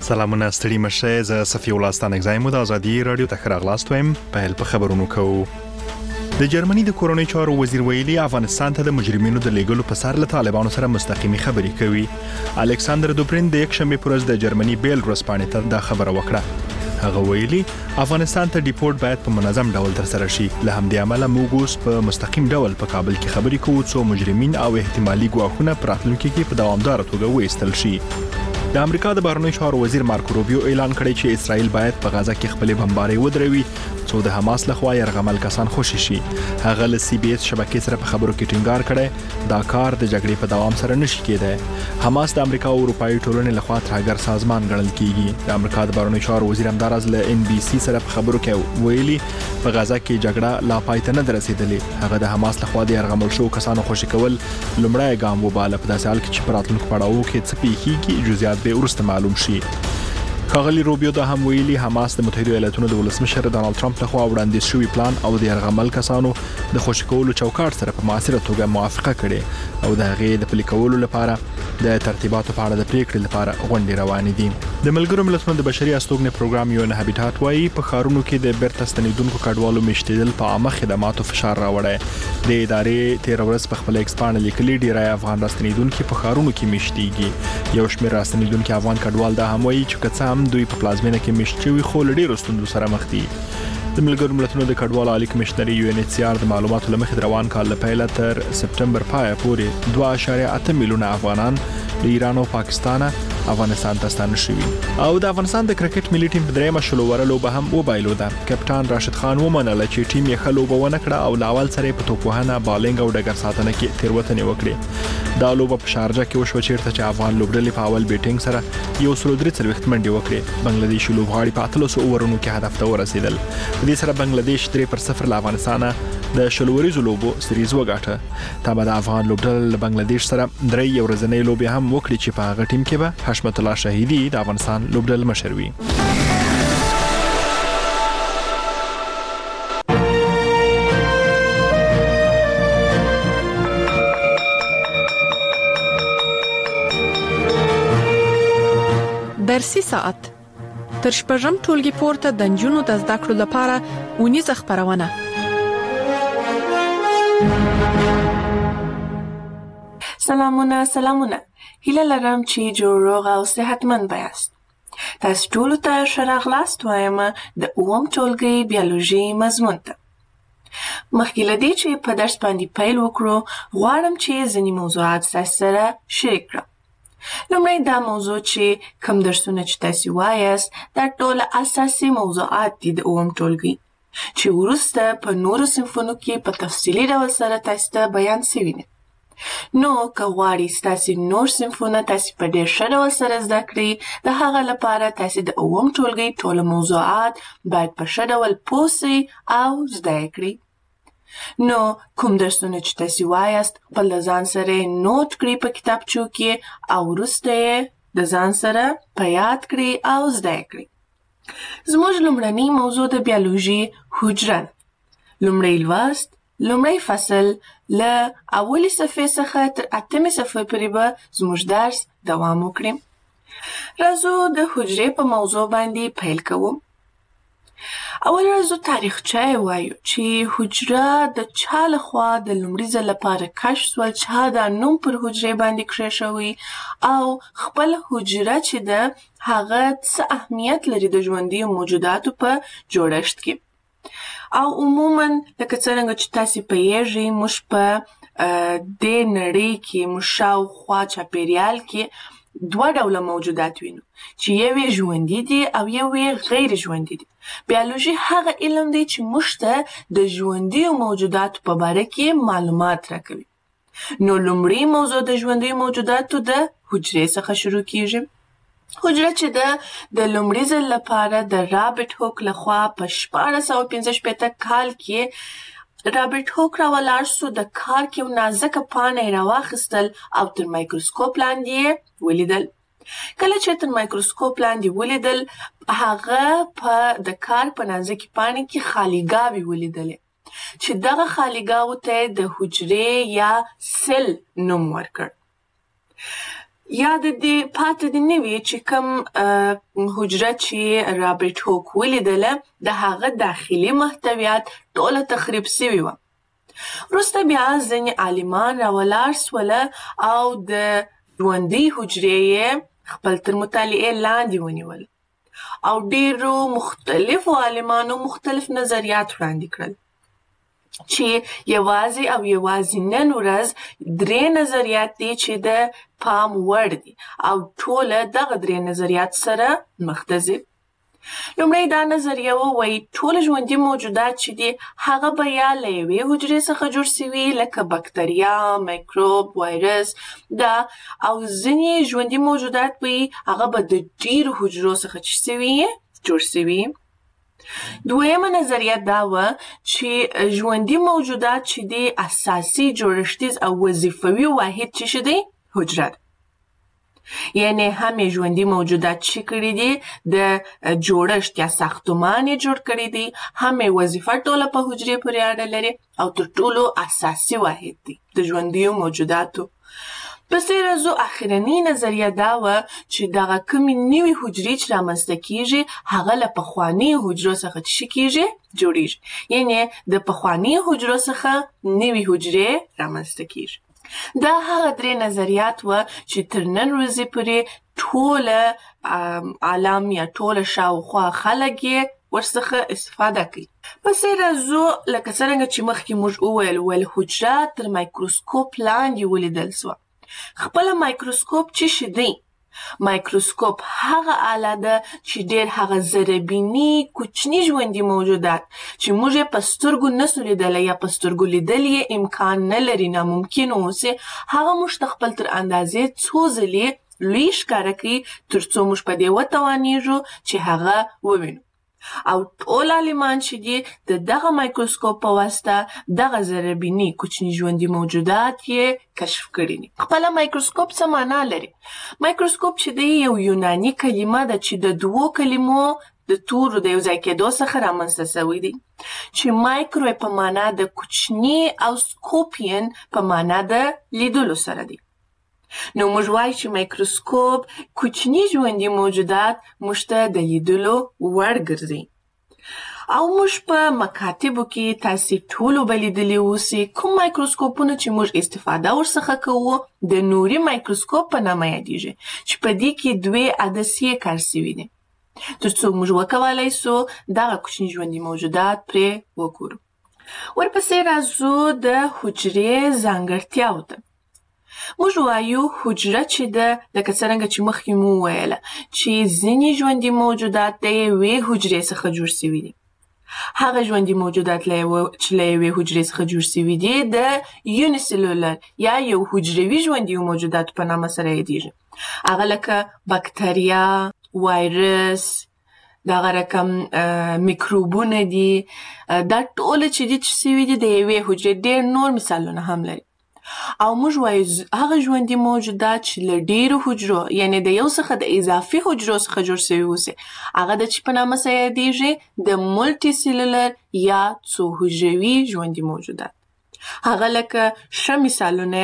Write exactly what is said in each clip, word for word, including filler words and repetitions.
سلامونه ستړي مشه ز صفی الله ستانګزایم د ازادي رادیو ته راغلاست وایم په په خبرونو کوو. د جرمني د کورونی چارو وزیر ویلي افغانستان ته د مجرمینو د لیګلو په سر له طالبانو سره مستقیمي خبرې کوي. الکساندر دوبرین د یک شنبه پر ورځ د جرمني بیل ورځپاڼې ته دا خبره وکړه. هغه ویلي افغانستان ته ډیپورت باید په منظم ډول ترسره شي. له همدې امله موږ اوس په مستقیم ډول په کابل کې خبرې کوو څو مجرمین او احتمالي ګواښونه پر راتلونکي کې په دوامدار توګه وایستل شي. د امریکا د بهرنیو چارو وزیر مارکو روبیو اعلان کړی چې اسرائیل باید په غزا کې خپل بمبارۍ ودروي څو د حماس لخوا يرغمل کسان خوشي شي. هغه له سی بي اس شبکې سره په خبرو کې ټینګار کړی دا کار د جګړې په دوام سره نشي کېدای. حماس د امریکا او اروپאי ټولنې لخوا ترهګر سازمان ګڼل کیږي. د امریکا د بهرنیو چارو وزیر همدارز له ان بي سي سره په خبرو کې ویلي په غزا کې جګړه لا پای ته نه رسیدلې. هغه د حماس لخوا د يرغمل شو کسانو خوشي کول لومړی ګام وباله. په داسې حال کې چې پراتلونکو پړاوو کې څه پیښیږي جزئیات به ورسته معلوم شي. ښاغلي روبیو دا هم ویلي حماس د متحده ایالاتونو د ولسمشر ډانلډ ټرمپ لخوا وړاندیز شوی پلان او د يرغمل کسانو د خوشي کولو چوکاټ سره په معاصره توګه موافقه کړې او د هغې د پلي کولو لپاره د ترتیباتو په اړه د پریکړې لپاره غونډې روانې دي. د ملګرو ملتونو د بشري استوګنې پروګرام یو نه هابیټات وايي په خارونو کې د بیرته ستنیدونکو کډوالو میشتېدل په عامه خدماتو فشار راوړی. د ادارې تیر ورځ په خپل ایکسپانډ لیکلي ډیری افغان راستنیدونکو په خارونو کې میشتېږي. یو شمېر راستنیدونکو افغان کډوال دا هم وايي چې کڅ هم دوی په پلازمینه کې میشتوي خو لډیرو ستوندو سره مخ دي. د ملګرو ملتونو د کډوالو عالی کمشنري یو ان ایچ سی آر د معلوماتو لمخې روان کال له پیله تر سپټمبر پای پورې دوه اعشاریه اته میلیونه افغانان د ایران او پاکستان افغانستان ته ستانه شوي. او د افغانستان د کرکټ ملي ټیم په درېمه شلووره لوبه هم وبایلوده. کپټان راشد خان ومنله چې ټیم یې ښه لوبه ونه کړه او لاول سره په توپوهنه بالینګ او ډګر ساتنه کې تیروتنې وکړې. دا لوبه په شارجه کې وشوه چیرته چې افغان لوبډلې په اول بیټینګ سره یو سل درې څلوېښت منډې وکړې. بنگلاديشي لوبغاړي په اتلسو اوورونو کې هدف ته ورسېدل. په دې سره بنگلاديش درې پر صفر له افغانستان د شلوریزو لوبو سریز وګاټه. تابع د افغان لوبډلې له بنگلاديش سره درې یو ورځنۍ لوبې هم وکړي چې په هغه ټیم کې به حشمت الله شهیدی د افغانستان لوبډلې مشر وي. درسي ساعت تر شپږم ټولګي پورته د نجونو د زده کړو لپاره ونیزه خبرونه. سلامونه سلامونه هیله لرم چې جوړ روغ او صحتمند یاست. تاسو ټول ته ښه راغلاست وایم د اووم ټولګي بیولوژي مضمون ته. مخکې له دې چې په درس باندې پیل وکړو غواړم چې ځینې موضوعات تاسو سره شریک کړم. لومړی دا موضوع چې کوم درسونه چې تاسو وایاست دا ټول اساسي موضوعات دي د اووم ټولګي چې وروسته په نورو صنفونو کې په تفصیلي ډول سره تاسو ته بیان شوي دي. نو که غواړئ ستاسو نور صنفونه تاسو په ډېر ښه ډول سره زده کړئ د هغه لپاره تاسو د اووم ټولګي ټول موضوعات باید په ښه ډول پوه سئ او زده یې کړئ. نو کوم درسونه چې تاسو وایاست خپل د ځان سره نوٹ کړئ په کتابچو کې او وروسته یې د ځان سره په یاد کړئ او زده یې کړئ. زموږ لومړنی موضوع د بیولوژي حجره ده. لومړی لوست لومړی فصل له اولې صفحې څخه تر اتمې صفحې پورې به زموږ درس دوام وکړي. راځو د حجرې په موضوع باندې پیل کوو. اول راځو تاریخچه وایو چې حجره د چا لخوا د لومړي ځل لپاره کشف شول، چا دا نوم پر حجرې باندې کېښوی او خپل حجره چې ده هغه څه اهمیت لري د ژوندیو موجوداتو په جوړښت کې. او عموما لکه څرنګه چې تاسو پوهیږئ موږ په دې نړۍ کې موږ شاوخوا چاپیریال کې دوه ډوله موجودات وینو چې یو یې ژوندي دي او یو یې غیر ژوندي دي. بیولوژي هغه علم دی چې موږ ته د ژوندیو موجوداتو په باره کې معلومات راکوي. نو لومړی موضوع د ژوندیو موجوداتو د حجرې څخه شروع کیږي. حجره چې ده د لومړي ځل لپاره د رابرټ هوک لخوا په شپاړس سوه پنځه شپېته کال کې رابرټ هوک راولاړ سو. د کارک یو نازکه پاڼه یې راواخیستل او تر مایکروسکوپ لاندې یې ولیدل. کله چې تر مایکروسکوپ لاندې ولیدل هغه په د کارک په نازکې پاڼې کې خالیګاوې ولیدلې چې دغه خالیګاوو ته د حجرې یا سل نوم ورکړ. یا د دې پاتې د نوي چې کوم حجره چې رابرټ هوک ولیدله د هغه داخلي محتویات ټوله تخریب سوي وه. وروسته بیا ځینې عالمان راولاړ سوله او د ژوندۍ حجرې یې خپل تر مطالعې لاندې ونیول او ډېرو مختلفو عالمانو مختلف نظریات وړاندې کړل چې یوازې او یوازې نن ورځ درې نظریات دي چې د پام وړ دي او ټوله دغه درې نظریات سره مخ ته ځي. لومړی دا نظریه وایي ټول ژوندي موجودات چې دي هغه به یا له یوې حجرې څخه جوړ سوي لکه بکتریا، میکروب، وایرس دا، او ځینې ژوندي موجودات به هغه به د ډېرو حجرو څخه چې سوي جوړ سوي. دویمه نظریه دا وه چې ژوندي موجودات چې دي اساسي جوړښتیز او وظیفوي واحد چې شه دی حجره ده. یعنی هم ژوندي موجودات چې کړي دي د جوړښت یا ساختمان یې جوړ کړي دي، هم وظیفه ټوله په حجرې پورې اړه لري او تر ټولو اساسي واحد دي د ژوندیو موجوداتو. پسې راځو اخرنۍ نظریه دا وه چې دغه کومې نوې حجرې چې رامنځته کیږي هغه له پخوانیو حجرو څخه څه کیږي جوړیږي، یعنی د پخوانیو حجرو څخه نوې حجرې رامنځته کیږي. دا هغه درې نظریات وه چې تر نن ورځې پورې ټوله عالم یا ټوله شاوخوا خلک یې ورڅخه استفاده کوي. پسې راځو لکه څرنګه چې مخکې موږ وویل ول حجره تر مایکروسکوپ لاندې ولیدل سوه. خپله مایکروسکوپ چې شه دی؟ مایکروسکوپ هغه آله ده چې ډېر هغه ذرهبیني کوچني ژوندي موجودات چې موږ یې په سترګو نسو لیدلی یا په سترګو لیدل یې امکان نه لري، ناممکن اوسي، هغه موږ ته خپل تر اندازې څو ځلې لوی ښکاره کوي تر څو موږ په دې وتوانیږو چې هغه ووینو. او ټول عالمان چې دي د دغه مایکروسکوپ په واسطه دغه ذرهبیني کوچني ژوندي موجودات یې کشف کړي دي. خپله مایکروسکوپ څه معنا لري؟ مایکروسکوپ چې دی یو یوناني کلمه ده چې د دوو کلمو د تورو د یو ځای کېدو څخه رامنځته سوی دی، چې مایکرو په معنا د کوچني او سکوپین په معنا د لیدلو سره دی. نو موږ وایو چې مایکروسکوپ کوچني ژوندي موجودات موږ ته د لیدلو وړ ګرځي. او موږ په مکاتبو کې تاسې ټولو به لیدلي اوسي کوم مایکروسکوپونه چې موږ استفاده ورڅخه کوو د نوري مایکروسکوپ په نامه یادیږي، چې په دې کې دوې عدسیې کار سوي دي تر څو موږ وکولی سو دغه کوچني ژوندي موجودات پرې وګورو. ورپسې راځو د حجرې ځانګړتیاو ته. موږ وایو حجره چې ده لکه څرنګه چې مخکې مو وویله چې ځینې ژوندي موجودات د یوې حجرې څخه جوړ سوي دي. هغه ژوندي موجودات چې له یوې حجرې څخه جوړ سوي دي د یونیسلولر یا یو حجروي ژوندي موجوداتو په نامه سره یادیږي. هغه لکه بکتریا، وایرس، دغه رقم میکروبونه دي، دا ټوله چې دي چې سوي دي د یوې حجرې. ډېر نور مثالونه هم لري. او موږ وایو هغه ژوندي موجودات چې له ډېرو حجرو یعنی د یو څخه د اضافي حجرو څخه جوړ سوي اوسي هغه د چې په نامه سره یادیږي د مولټي سیلولر یا څو حجروي ژوندي موجودات. هغه لکه ښه مثالونه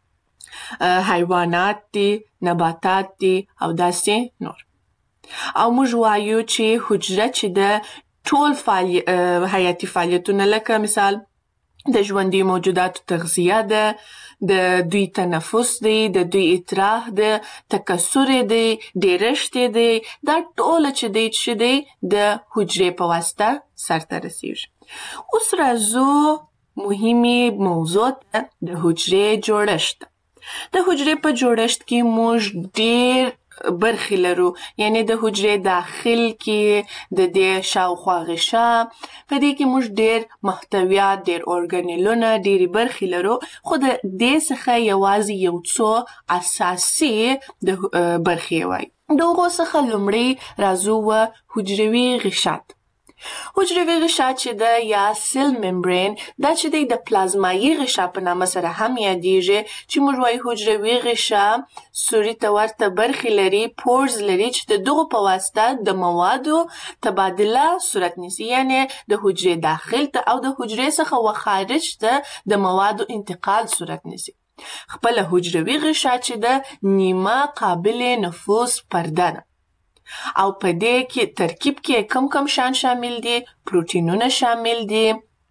حیوانات دي، نباتات دي او داسې نور. او موږ وایو چې حجره چې د ټول حیاتي فعالیتونه لکه مثال د ژوندي موجوداتو تغذیه ده، د دوی تنفس دی، د دوی اطراح ده، تکثر دی، ډیرښت دی، دا ټوله چې دی چې دی د حجرې په واسطه سرته رسیږي. اوس راځو مهمې موضوع ته د حجرې جوړښت. د حجرې په جوړښت کې موږ ډیر برخې لرو، یعنی د حجرې داخل کې د دې شاوخوا غشا په دې کې موږ ډیر محتویات، ډیر ارګانیلونه، ډیرې برخې لرو، خو د دې څخه یوازې یو څو اساسي د برخې وایي. د هغو څخه لومړی راځو و حجروي غشات. حجروي غشا چې ده یا سیل ممبرین دا چې دی د پلازمایي غشا په نامه سره هم یادیږي، چې موږ وایو حجروي غشا سوري ته ورته برخې لري، پورز لري چې د دغو په واسطه د موادو تبادله صورت نیسي، یعنی د حجرې داخل ته او د حجرې څخه و خارج ته د موادو انتقال صورت نیسي. خپل حجروي غشا چې ده نیمه قابل نفوذ پرده ده او په دې کې ترکیب کې کم کم شان شامل دي، پروتینونه شامل دي،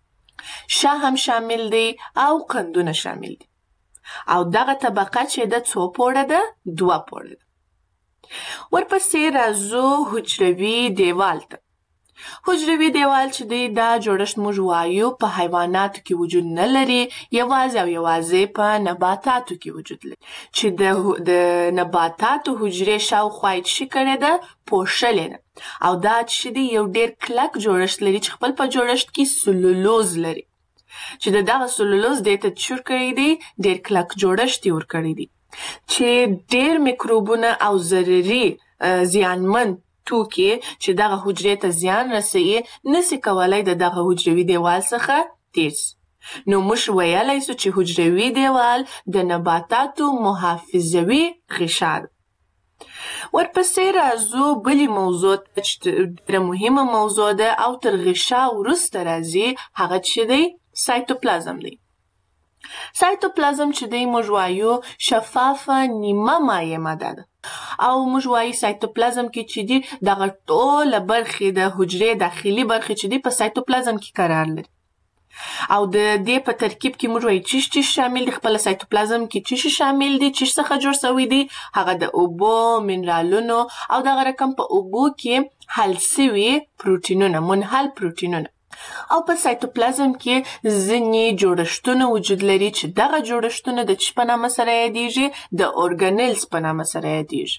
شا هم شامل دي او قندونه شامل دي. او دغه طبقه چې ده څو پوړه ده؟ دوه پوړه ده. ورپسې راځو حجروي دیوال ته. حجروي دیوال چې دی دا جوړښت موږ وایو په حیواناتو کې وجود نه لري، یوازې او یوازې په نباتاتو کې وجود لري چې د د نباتاتو حجرې شاوخوا یې څه کړې ده؟ پوښلې ده. او دا چې دی یو ډېر کلک جوړښت لري چې خپل په جوړښت کې سلولوز لري چې د دغه سلولوز دې ته چور کړی دی ډېر کلک جوړښت یې ورکړی دی چې ډېر میکروبونه او ضرري زیانمن توکي چې دغه حجرې ته زیان رسوي نسي کولای د دغه حجروي دیوال څخه تیر سي. نو موږ ویلی سو چې حجروي دیوال د نباتاتو محافظوي غشا ده. ورپسې راځو بلې موضوع ته چې ډېره مهمه موضوع ده او تر غشا وروسته راځي، هغه چې دی سایتوپلازم دی. سایتوپلازم چې دی موږ وایو شفافه نیمه مایع ماده ده او موږ وایو سایتوپلازم کې چې دی دغه ټوله برخې د حجرې داخلي برخې چې دی په سایتوپلازم کې قرار لري او د دې په ترکیب کې موږ وایو چیش چیش شامل دي. خپل سایتوپلازم کې چیش شامل دي، چیش څخه جوړ شوی دی، هغه د اوبو، منرالونو او دغه رقم په اوبو کې حل سوي پروتینونه، منحل پروتینونه. او په سایتوپلازم کې ځینې جوړښتونه وجود لري چې دغه جوړښتونه د چی په نامه سره یادیږي؟ د اورګانیلز په نامه سره یادیږي.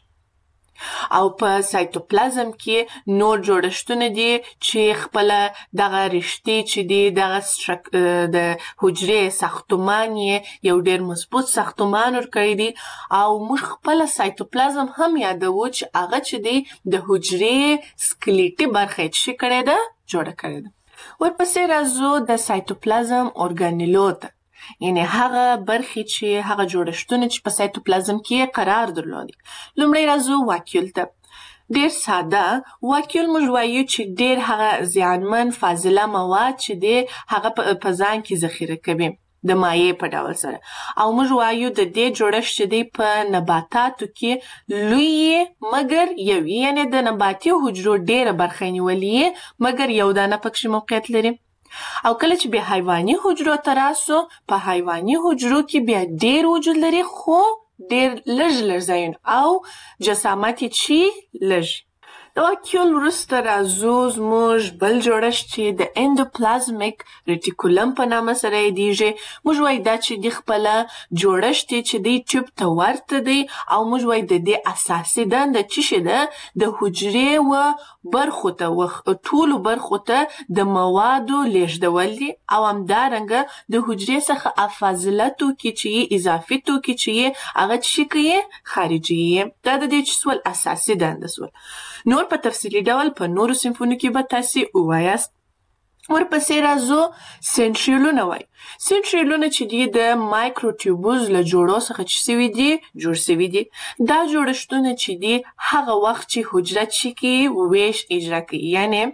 او په سایتوپلازم کې نور جوړښتونه دي چې خپل دغه رشتې چې دي دغه د حجرې ساختمان یې یو ډېر مضبوط ساختمان ورکړی دی او موږ خپل سایتوپلازم هم یادوو چې هغه چې دی د حجرې سکلیټي برخه یې څه کړې ده؟ جوړه کړې ده. ورپسې راځو د سایتوپلازم اورګانیلو ته، یعنې هغه برخې چې هغه جوړښتونه چې په سایتوپلازم کې قرار درلودي. لومړی راځو واکیول ته. ډېر ساده واکیول موږ وایو چې ډېر هغه زیانمن فاضله مواد چې دی هغه په ځان کې ذخیره کوي د مایع په ډول سره. او موږ وایو د دې جوړښت چې دی په نباتاتو کې لوی مګر یو، یعنې د نباتي حجرو ډېره برخه نیولې مګر یو دانه پکښې موقعیت لري. او کله چې بیا حیواني حجرو ته راسو، په حیواني حجرو کې بیا ډېر وجود لري خو ډېر لږ لږ ځایونه او جسامت یې چې لږ. د واکیول وروسته راځو زموږ بل جوړښت چې د اندوپلازمیک ریټیکولم په نامه سره یادیږي. موږ وایو دا چې د خپله جوړښت یې چې دی ټیوب ته ورته دی او موږ وایو د دې اساسي دنده څه شی ده؟ د حجرې و برخو ته ټولو برخو ته د موادو لیږدول دي او همدارنګه د حجرې څخه فاضله توکي چې یې اضافي توکي چې یې هغه څه کوي؟ خارجي یې. دا د دې چې سول اساسي دنده سول. نور په تفصیلي ډول په نورو صنفونو کې به تاسې ووایاست. ورپسې راځو سنټریولونه وایي. سنټریولونه چې دي د مایکروټیوبوز له جوړو څخه چې سوي دي جوړ سوي دي. دا جوړښتونه چې دي هغه وخت چې حجره چې کوي ویش اجرا کوي، یعنې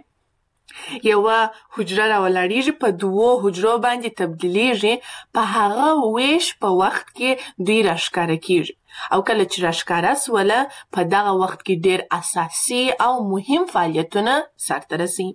یوه حجره راولاړیږي په دوو حجرو باندې تبدیلیږي، په هغه ویش په وخت کې دوی راښکاره کیږي او کله چې راښکاره سوله په دغه وخت کې ډېر اساسي او مهم فعالیتونه سرته رسي.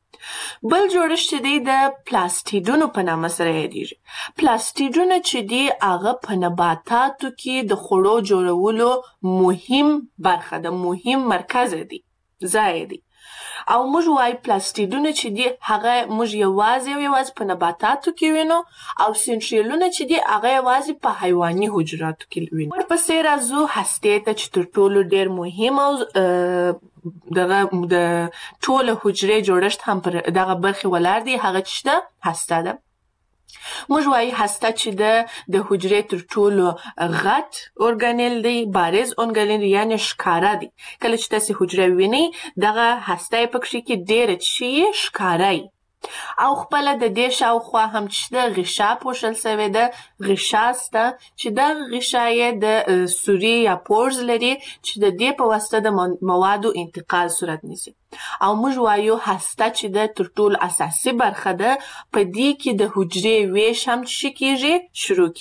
بل جوړښت چې دی د پلاستیډونو په نامه سره یادیږي. پلاستیډونه چې دی هغه په نباتاتو کې د خوړو جوړولو مهم برخه ده، مهم مرکز دی، ځای دی. او موږ وایو پلاستیډونه چې دي هغه موږ یوازې او یوازې په نباتاتو کې وینو او سنټریولونه چې دي هغه یوازې په حیواني حجراتو کې وینو. ورپسې راځو هستې ته چې تر ټولو ډېر مهم او دغه د ټولو حجرې جوړښت هم پر دغه برخې ولاړ دی، هغه چې ده هسته ده. موږ وایو هسته چې ده د حجرې تر ټولو غټ اورګانیل دی، بارز اورګانیل یعنې ښکاره دی. کله چې تاسې حجره وینئ دغه هسته یې پکښې کې ډېره چې ښکاره یي او خپله د دې شاوخوا هم چې ده غشا پوښل سوې ده، غشا سته چې دغه غشا یې د سوري یا پورز لري چې د دې په واسطه د موادو انتقال صورت نیسي. او موږ وایو هسته چې ده تر ټولو اساسي برخه ده، په دې کې د حجرې ویش هم څه کیږي؟ شروع کیږي.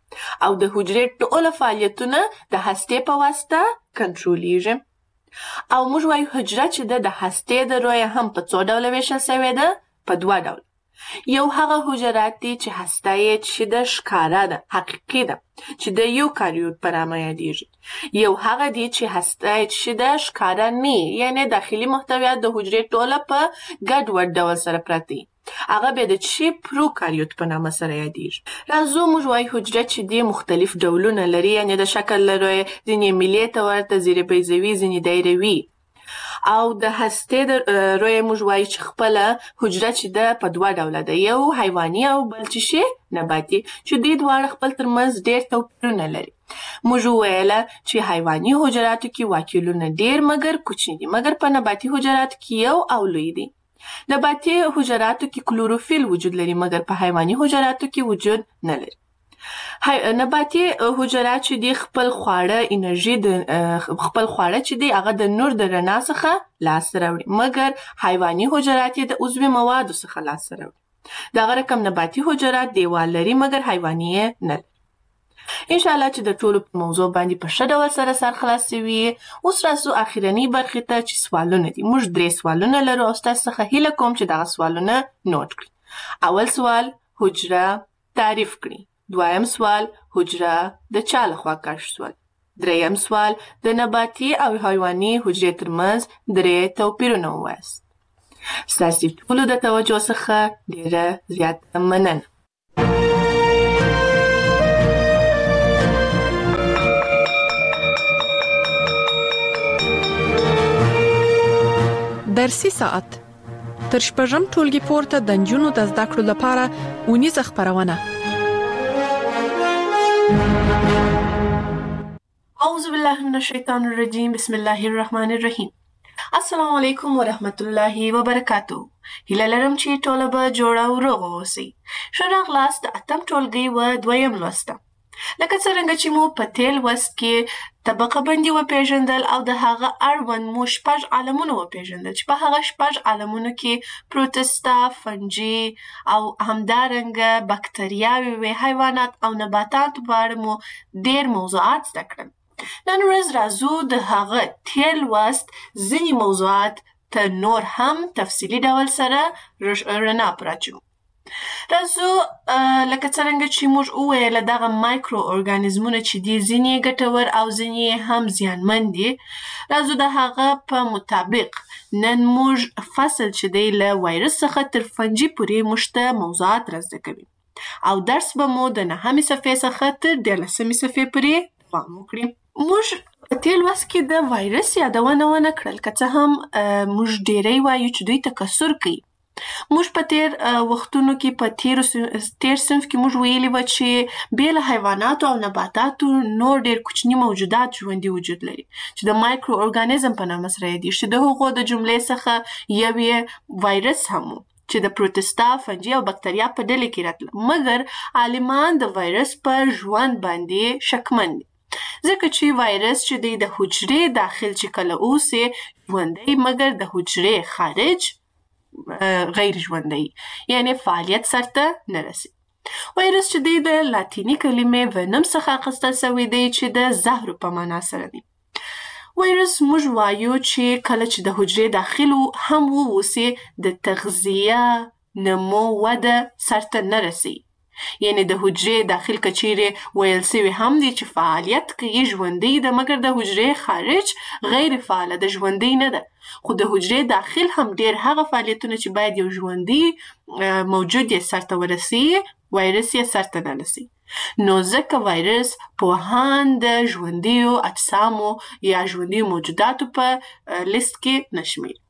او د حجرې ټول فعالیتونه د هستې په واسطه کنټرولېږي. او موږ وایو حجره چې ده د هستې د رویه هم په څو ډوله ویشل سوې ده؟ په دوه ډوله. یو هغه حجرات دي چې هسته یې چې د ښکاره ده، حقیقي ده، چې د یوکاریوت په نامه یادېږي. یو هغه دي چې هسته یې چې د ښکاره نه وي، یعنې داخلي محتویات د حجرې ټوله په ګډوډ ډول سره پراته وي. هغه بیا د چې پروکاریوت په نامه سره یادېږي. راځو موږ وایو حجره چې دي مختلف ډولونه لري، یعنې د شکل له رویې ځینې میلې ته ورته، ځینې بیضوي، ځینې دایروي. او د هستې د رویې موږ وایو چې خپله حجره چې ده په دوه ډوله ده، یو حیواني او بل چې شي نباتي، چې دوی دواړه خپل ترمنځ ډېر توپیرونه لري. موږ وویله چې حیواني حجراتو کې واکیولونه ډېر مګر کوچني دي، مګر په نباتي حجراتو کې یو او لوی دي. نباتي حجراتو کې کلوروفیل وجود لري، مګر په حیواني حجراتو کې وجود نه لري. نباتي حجرات چې دي خپل خواړه انرژي د خپل خواړه چې دي هغه د نور د رڼا څخه لاسته راوړي، مګر حیواني حجرات یې د عضوي موادو څخه لاسته راوړي. دغه رقم نباتي حجرات دیوال لري، مګر حیواني یې نه لري. انشاءالله چې د ټولو په موضوع باندې په ښه ډول سره سر خلاصوي. اوس راځو اخرنۍ برخې ته چې سوالونه دي. موږ درې سوالونه لرو او ستاسو څخه هیله کوم چې دغه سوالونه نوټ کړئ. اول سوال حجره تعریف کړئ. دویم سوال حجره د چا لخوا کشف شول. دریم سوال د نباتي او حیواني حجرې ترمنځ درې توپیرونه ووایاست. ستاسو ټولو د توجه څخه ډېره زیاته مننه. درسي ساعت تر شپږم ټولګي پورته د نجونو د زده کړو لپاره اونیزه خپرونه. اعوذ بالله من الشیطان الرجیم، بسم الله الرحمن الرحیم. السلام علیکم ورحمت الله وبرکاتو. هیله لرم چې ټوله به جوړه او روغ اوسئ. ښه راغلاست د اتم ټولګي و دویم لوست ته. لکه څرنګه چې مو په تېر لوست کې طبقه بندي وپېژندل او د هغه اړوند مو شپږ عالمونه وپېژندل چې په هغه شپږ عالمونو کې پروتستا، فنجي او همدارنګه بکتریاوې وې، حیوانات او نباتاتو په اړه مو ډېر موضوعات زده کړل. نن ورځ راځو د هغه تېر لوست ځینې موضوعات ته نور هم تفصیلي ډول سره رڼا پراچو. راځو لکه څرنګه چې موږ وویله دغه مایکرو ارګانیزمونه چې دي ځینې ګټور او ځینې هم زیانمن دي. راځو د هغه په مطابق نن موږ فصل چې دی له وایرس څخه تر فنجي پورې موږ ته موضوعات را زده کوي او درس به مو د نهمې صفحې څخه تر دیارلسمې صفحې پورې دوام وکړي. موږ په تېر لوست کې د وایرس یادونه ونه کړل، که څه هم موږ ډېری وایو چې دوی تکثر کوي. موږ په تېر وختونو کې په تېر صنف کې موږ ویلي وه چې بې له حیواناتو او نباتاتو نور ډېر کوچني موجودات ژوندي وجود لري چې د مایکرو ارګانیزم په نامه سره یادېږي، چې د هغو د جملې څخه یو یې وایرس هم و چې د پروتستا، فنجي او بکتریا په ډلې کې راتله. مګر عالمان د وایرس په ژوند باندې شکمن دي، ځکه چې وایرس چې دی د حجرې داخل چې کله اوسي ژوندی، مګر د حجرې خارج غیر ژوندی، یعنی فعالیت سرته نه رسي. وایرس چې دی د لاتیني کلمې ونم څخه اخیستل سوی دی چې د زهرو په معنا سره دی. وایرس موږ وایو چې کله چې د حجرې داخل هم واوسي د تغذیه، نمو، وده سرته نه رسي. یعنی د حجرې داخل کچیرې ویل سوي هم دي چې فعالیت کوي، ژوندی ده، مګر د حجرې خارج غیر فعاله ده، ژوندی نه ده. خو د حجرې داخل هم ډېر هغه فعالیتونه چې باید یو ژوندی موجود یې سرته ورسي، وایرس یې سرته نه رسي. نو ځکه وایرس پوهان د ژوندیو اجسامو یا ژوندیو موجوداتو په لیست کې نه شمېري.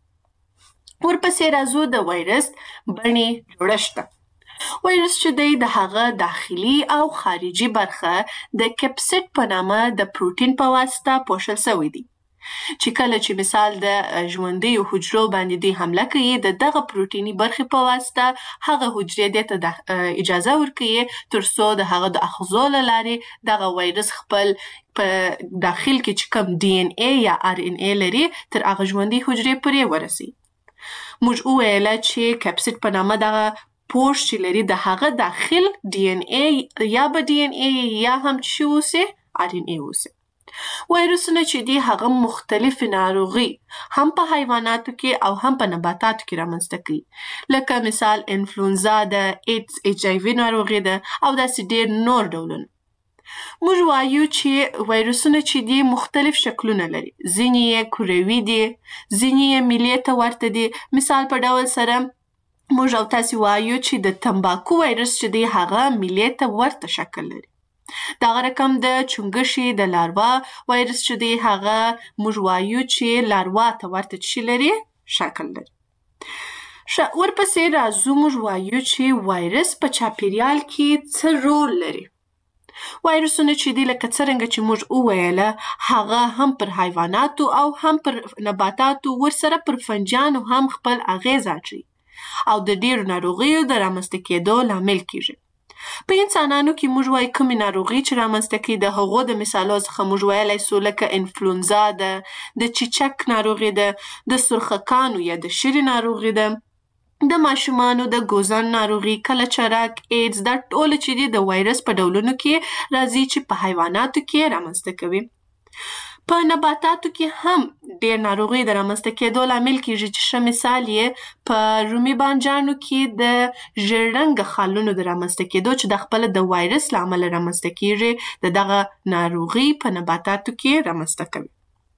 ورپسې راځو د وایرس بڼې جوړښت ته. وایرس چې دی د هغه داخلي او خارجي برخه د کپسید په نامه د پروتین په واسطه پوښل سوی دی، چې کله چې مثال د ژوندیو حجرو باندې دی حمله کوي، د دغه پروتیني برخې په واسطه هغه حجرې دې ته اجازه ورکوي تر څو د هغه د اخذو له لارې دغه وایرس خپل په داخل کې چې کوم ډي ان اے یا ار ان اے لري تر هغه ژوندۍ حجرې پورې ورسي. موږ وویله چې کپسید په نامه دغه پوښ چې لري د هغه داخل ډي ان اي یا به ډي ان اي یا هم چې اوسي ار ان اي اوسي. وایرسونه چې دي هغه مختلف ناروغي هم په حیواناتو کې او هم په نباتاتو کې رامنځته کوي، لکه مثال انفلونزا ده، ایډز ایچ آی وي ناروغي ده او داسې ډیر نور ډولونه. موږ وایو چې وایرسونه چې دي مختلف شکلونه لري، ځینې یې کروي دي، ځینې یې میلې ته ورته دي. مثال په ډول سره موږ او تاسې وایو چې د تمباکو وایرس چې دی هغه میلې ته ورته شکل لري. دغه رقم د چونګښې د لاروا وایرس چې دی هغه موږ وایو چې لاروا ته ورته څه لري؟ شکل لري. ورپسې راځو موږ وایو چې وایرس په چاپیریال کې څه رول لري. وایرسونه چې دي لکه څرنګه چې موږ وویله هغه هم پر حیواناتو او هم پر نباتاتو ورسره پر فنجانو هم خپل اغیز اچوي او د ډیرو ناروغیو د رامنځته کېدو لامل کیږي. په انسانانو کې موږ وایو کومې ناروغي چې رامنځته کوي د هغو د مثالو څخه موږ ویلی سو لکه انفلونزا ده، د چیچک ناروغي ده، د سرخکانو یا د شري ناروغي ده، د ماشومانو د ګوزن ناروغي، کلچرک، ایډز، دا ټول چې دي د وایرس په ډولونو کې راځي چې په حیواناتو کې رامنځته کوي. په نباتاتو کې هم ډیر ناروغي د رامنځته کېدو لامل کیږي چې ښه مثال یې په رومي بانجانو کې د ژیړ رنګه خالونو د رامنځته کېدو چې د خپله د وایرس له امله رامنځته کیږي د دغه ناروغي په نباتاتو کې رامنځته کوي.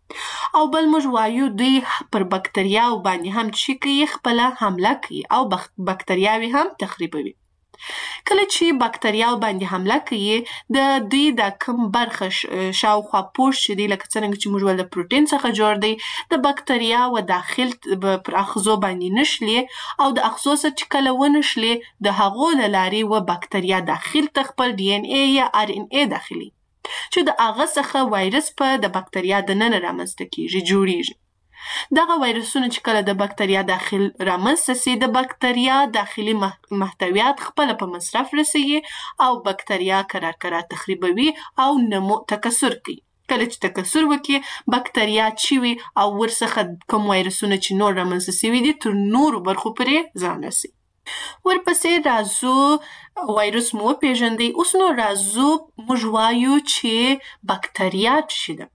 او بل موږ وایو دوی پر بکتریاو باندې هم چې کوي خپله حمله کوي او بکتریاوې هم تخریبوي. کله چې بکتریاو باندې حمله کوي د دوی د کم برخه شاوخوا پوښ چې دی لکه څرنګه چې موږ ویل د پروټین څخه جوړ دی، د بکتریاو داخل پر اغزو باندې نشلي او د اغزو سره چې کله ونشلي د هغو له لارې و بکتریا داخل ته خپل ډي ان اي یا ار ان اي داخلي چې د هغه څخه وایرس په د بکتریا دننه رامنځته کیږي، جوړیږي. دغه وایرسونه چې کله د بکتریا داخل رامنځته سي د بکتریا داخلي محتویات خپله په مصرف رسوي او بکتریا کرار کرار تخریبوي او نمو تکثر کوي. کله چې تکثر وکړي بکتریا چې وي او ورڅخه کوم وایرسونه چې نور رامنځته سوي دي تر نورو برخو پورې ځان رسي. ورپسې راځو وایرس مو وپېژندئ. اوس نو راځو موږ وایو چې بکتریا څه ده.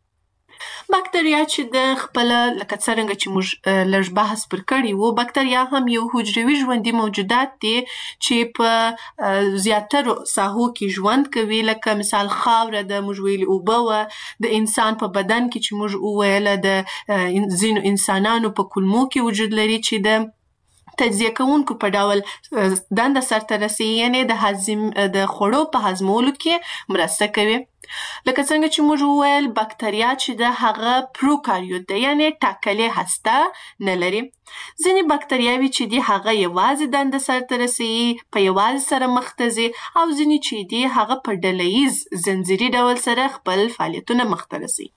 بکتریا چې د خپله لکه څرنګه چې موږ لږ بحث پر کړي وو، بکتریا هم یو حجروي ژوندي موجودات دي چې په زیاترو ساحو کې ژوند کوي، لکه مثال خاوره ده، موږ ویلي اوبه وه، د انسان په بدن کې چې موږ وویله د ځینو انسانانو په کولمو کې وجود لري چې د تجزیه کوونکو په ډول دنده سرته رسوي، یعنې د هضم د خوړو په هضمولو کې مرسته کوي. لکه څنګه چې موږ وویل بکتریا چې د هغه پروکاریوت ده، یعنې ټاکلې هسته نه لري. ځینې بکتریاوې چې دي هغه یوازې دنده سرته رسوي، په یوازې سره مخ ته ځي، او ځینې چې دي هغه په ډلهییز زنځیري ډول سره خپل فعالیتونه مخ ته رسوي.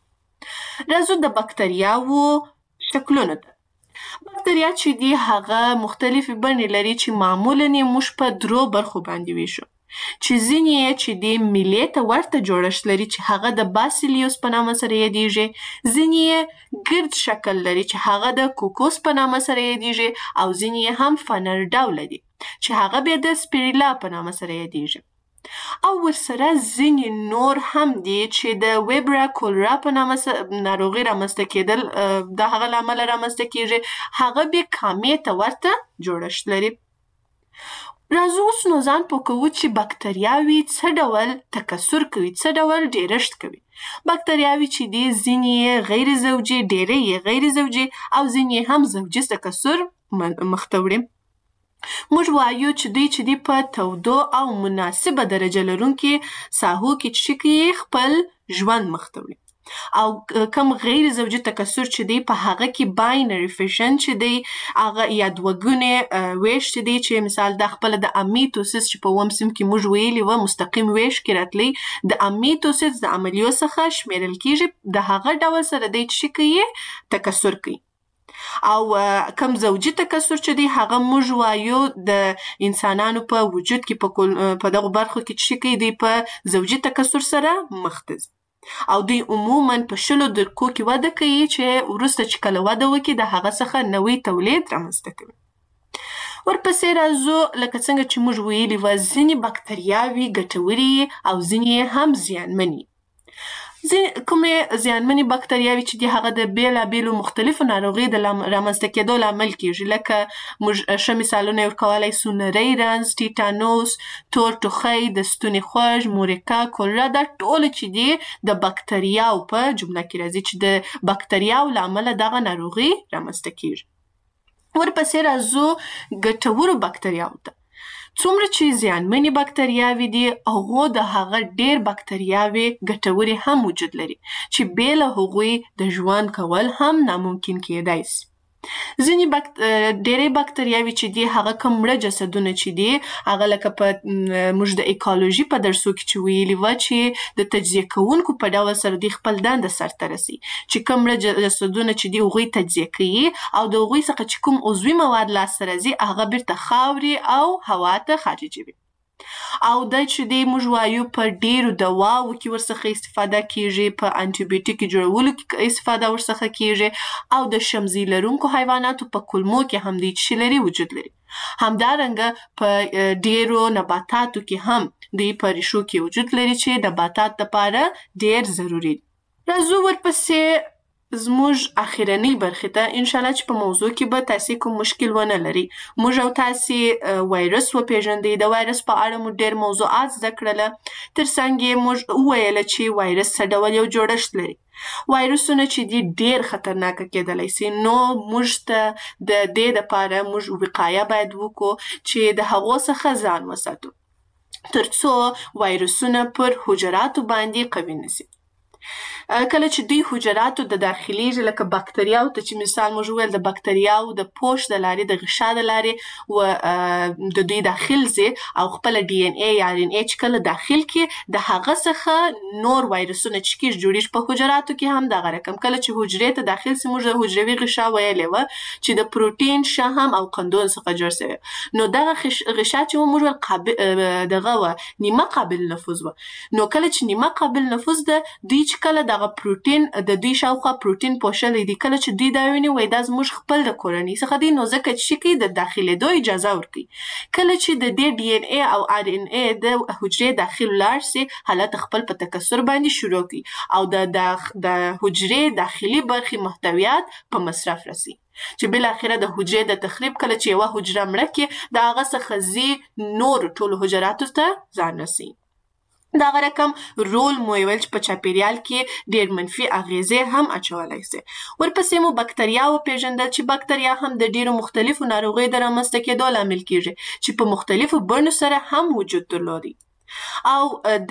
راځو د بکتریاوو شکلونو ته. بکتریا چې دي هغه مختلفې بڼې لري چې معمولاً یې موږ په درو برخو باندې ویشو، چې ځینې یې چې دي میلې ته ورته جوړښت لري چې هغه د باسیلیوس په نامه سره یادیږي، ځینې یې ګرد شکل لري چې هغه د کوکوس په نامه سره یادیږي، او ځینې یې هم فنر ډوله دي چې هغه بیا د سپیریلا په نامه سره یادیږي. او ورسره ځینې نور هم دي چې د ویبرا کولرا په نامه ناروغي رامنځته کېدل د هغه له امله رامنځته کېږي، هغه بیا کامې ته ورته جوړښت لري. راځو اوس نو ځان پوه کوو چې بکتریاوې څه ډول تکثر کوي، څه ډول ډیرښت کوي. بکتریاوې چې دي ځینې یې غیر زوجي، ډېری یې غیر زوجي او ځینې یې هم زوجي تکثر مخته وړي. موږ وایو چې دوی چې دي په تودو او مناسبه درجه لرونکي ساحو کې چې کوي خپل ژوند مخته وړي، او کم غیر زوجي تکثر چې دی په هغه کې باینري فیشن چې دی هغه یا دوهګونې ویش چې دی چې مثال د خپله د امیتوسیس چې په اووم صنف کې موږ ویلي وه مستقیم ویش کې راتلی، د امیتوسیس د عملیو څخه شمیرل کیږي، د هغه ډول سره دی چې کوي تکثر کوي. او کم زوجي تکثر چې دی هغه موږ وایو د انسانانو په وجود کې په دغو برخو کې چې کوي دی په زوجي تکثر سره مخ ته ځي، او دوی عموماً په شلو دقیقو کې وده کوي چې وروسته چې کله وده وکړي د هغه څخه نوی تولید رامنځته کوي. ورپسې راځو لکه څنګه چې موږ ویلي وه ځینې بکتریاوې ګټورې او ځینې هم زیانمنې. ځینې کومې زیانمنې بکتریاوې چې دي هغه د بېلابېلو مختلفو ناروغیو د رامنځته کېدو لامل کېږي، لکه موږ ښه مثالونه یې ورکولی سو نری رنځ، ټیټانوس، تور ټوخی، د ستوني خوږ، مورکه، کولرا، دا ټول چې دي د بکتریاو په جمله کې راځي چې د بکتریاو له امله دغه ناروغي رامنځته کېږي. ورپسې راځو ګټورو بکتریاوو ته. څومره چې زیانمنې بکتریاوې دي هغو د هغه ډېر بکتریاوې ګټورې هم وجود لري چې بې له هغوی د ژوند کول هم ناممکن کېدای سي. ځینې بکت... ډېرې بکتریاوې چې دي هغه کوم مړه جسدونه چې دي هغه لکه په موږ د ایکالوژي په درسو کې چې ویلي وه چې د تجزیه کوونکو په ډول سره دوی خپل دنده سرته رسي، چې کوم مړه جسدونه چې دي هغوی تجزیه کوي او د هغوی څخه چې کوم عضوي مواد لاسته راځي هغه بیرته خاورې او هوا ته خارجوي. او دا چې دی موږ وایو په ډیرو دواو کې ورڅخه استفاده کیږي، په انټي بیوټیک جوړولو کې استفاده ورڅخه کیږي، او د شمزي لرونکو حیواناتو په کولمو کې هم دی چې لري وجود لري. همدارنګه په ډیرو نباتاتو کې هم دی په ریښو کې وجود لري چې د نباتات لپاره ډیر ضروري دي. راځو ورپسې زموږ اخرنۍ برخې ته، انشاءالله چې په موضوع کې به تاسې کوم مشکل ونه لري. موږ او تاسې وایرس وپېژندئ، د وایرس په اړه مو ډېر موضوعات زده کړله، تر څنګ یې موږ وویله چې وایرس څه ډول یو جوړښت لري. وایرسونه چې دي ډېر خطرناکه کېدلی سي، نو موږ ته د دې دپاره موږ وقایه باید وکړو چې د هغو څخه ځان وساتو تر څو وایرسونه پر حجراتو باندې قوي نسي. کله چې دوی حجراتو د داخليږي لکه بکتریاو ته چې مثال موږ وویل د بکتریاو د پوش د لارې د غشا د لارې و د دوی داخل ځي او خپل ډي ان اي یا ار ان اي چې کله داخل کې د هغه څخه نور وایرسونه چې کېږي جوړېږي په حجراتو کې هم دغه رقم. کله چې حجرې ته داخل سي موږ د حجروي غشا ویلې وه چې د پروټین، شحم او قندون څخه جوړ سوی، نو دغه غشا چې موږ ویل قابل دغه وه نیمه قابل نفوذ وه. نو کله چې نیمه قابل نفوذ ده دوی چې کله دغه پروټین د دوی شاوخوا پروټین پوښلی دی، کله چې دوی دا ویني وایي دا زموږ خپل د کورنۍ څخه دی، نو ځکه چې کوي د داخلېدو اجازه ورکوي. کله چې د دې ډي ان اي او ار ان اي د حجرې داخل لاړ سي حالت خپل په تکثر باندې شروع کوي او د د حجرې داخلي برخې محتویات په مصرف رسي چې بالاخره د حجرې د تخریب کله چې یوه حجره مړه کړي د هغه څخه ځي نور ټولو حجراتو ته ځان رسوي. دغه رقم رول مو ویل چې په چاپیریال کې ډېر منفي اغیزې هم اچولی سي. ورپسې مو بکتریا وپېژندل چې بکتریا هم د ډېرو مختلفو ناروغیو د رامنځته کېدو لامل کېږي چې په مختلفو بڼو سره هم وجود درلودي. او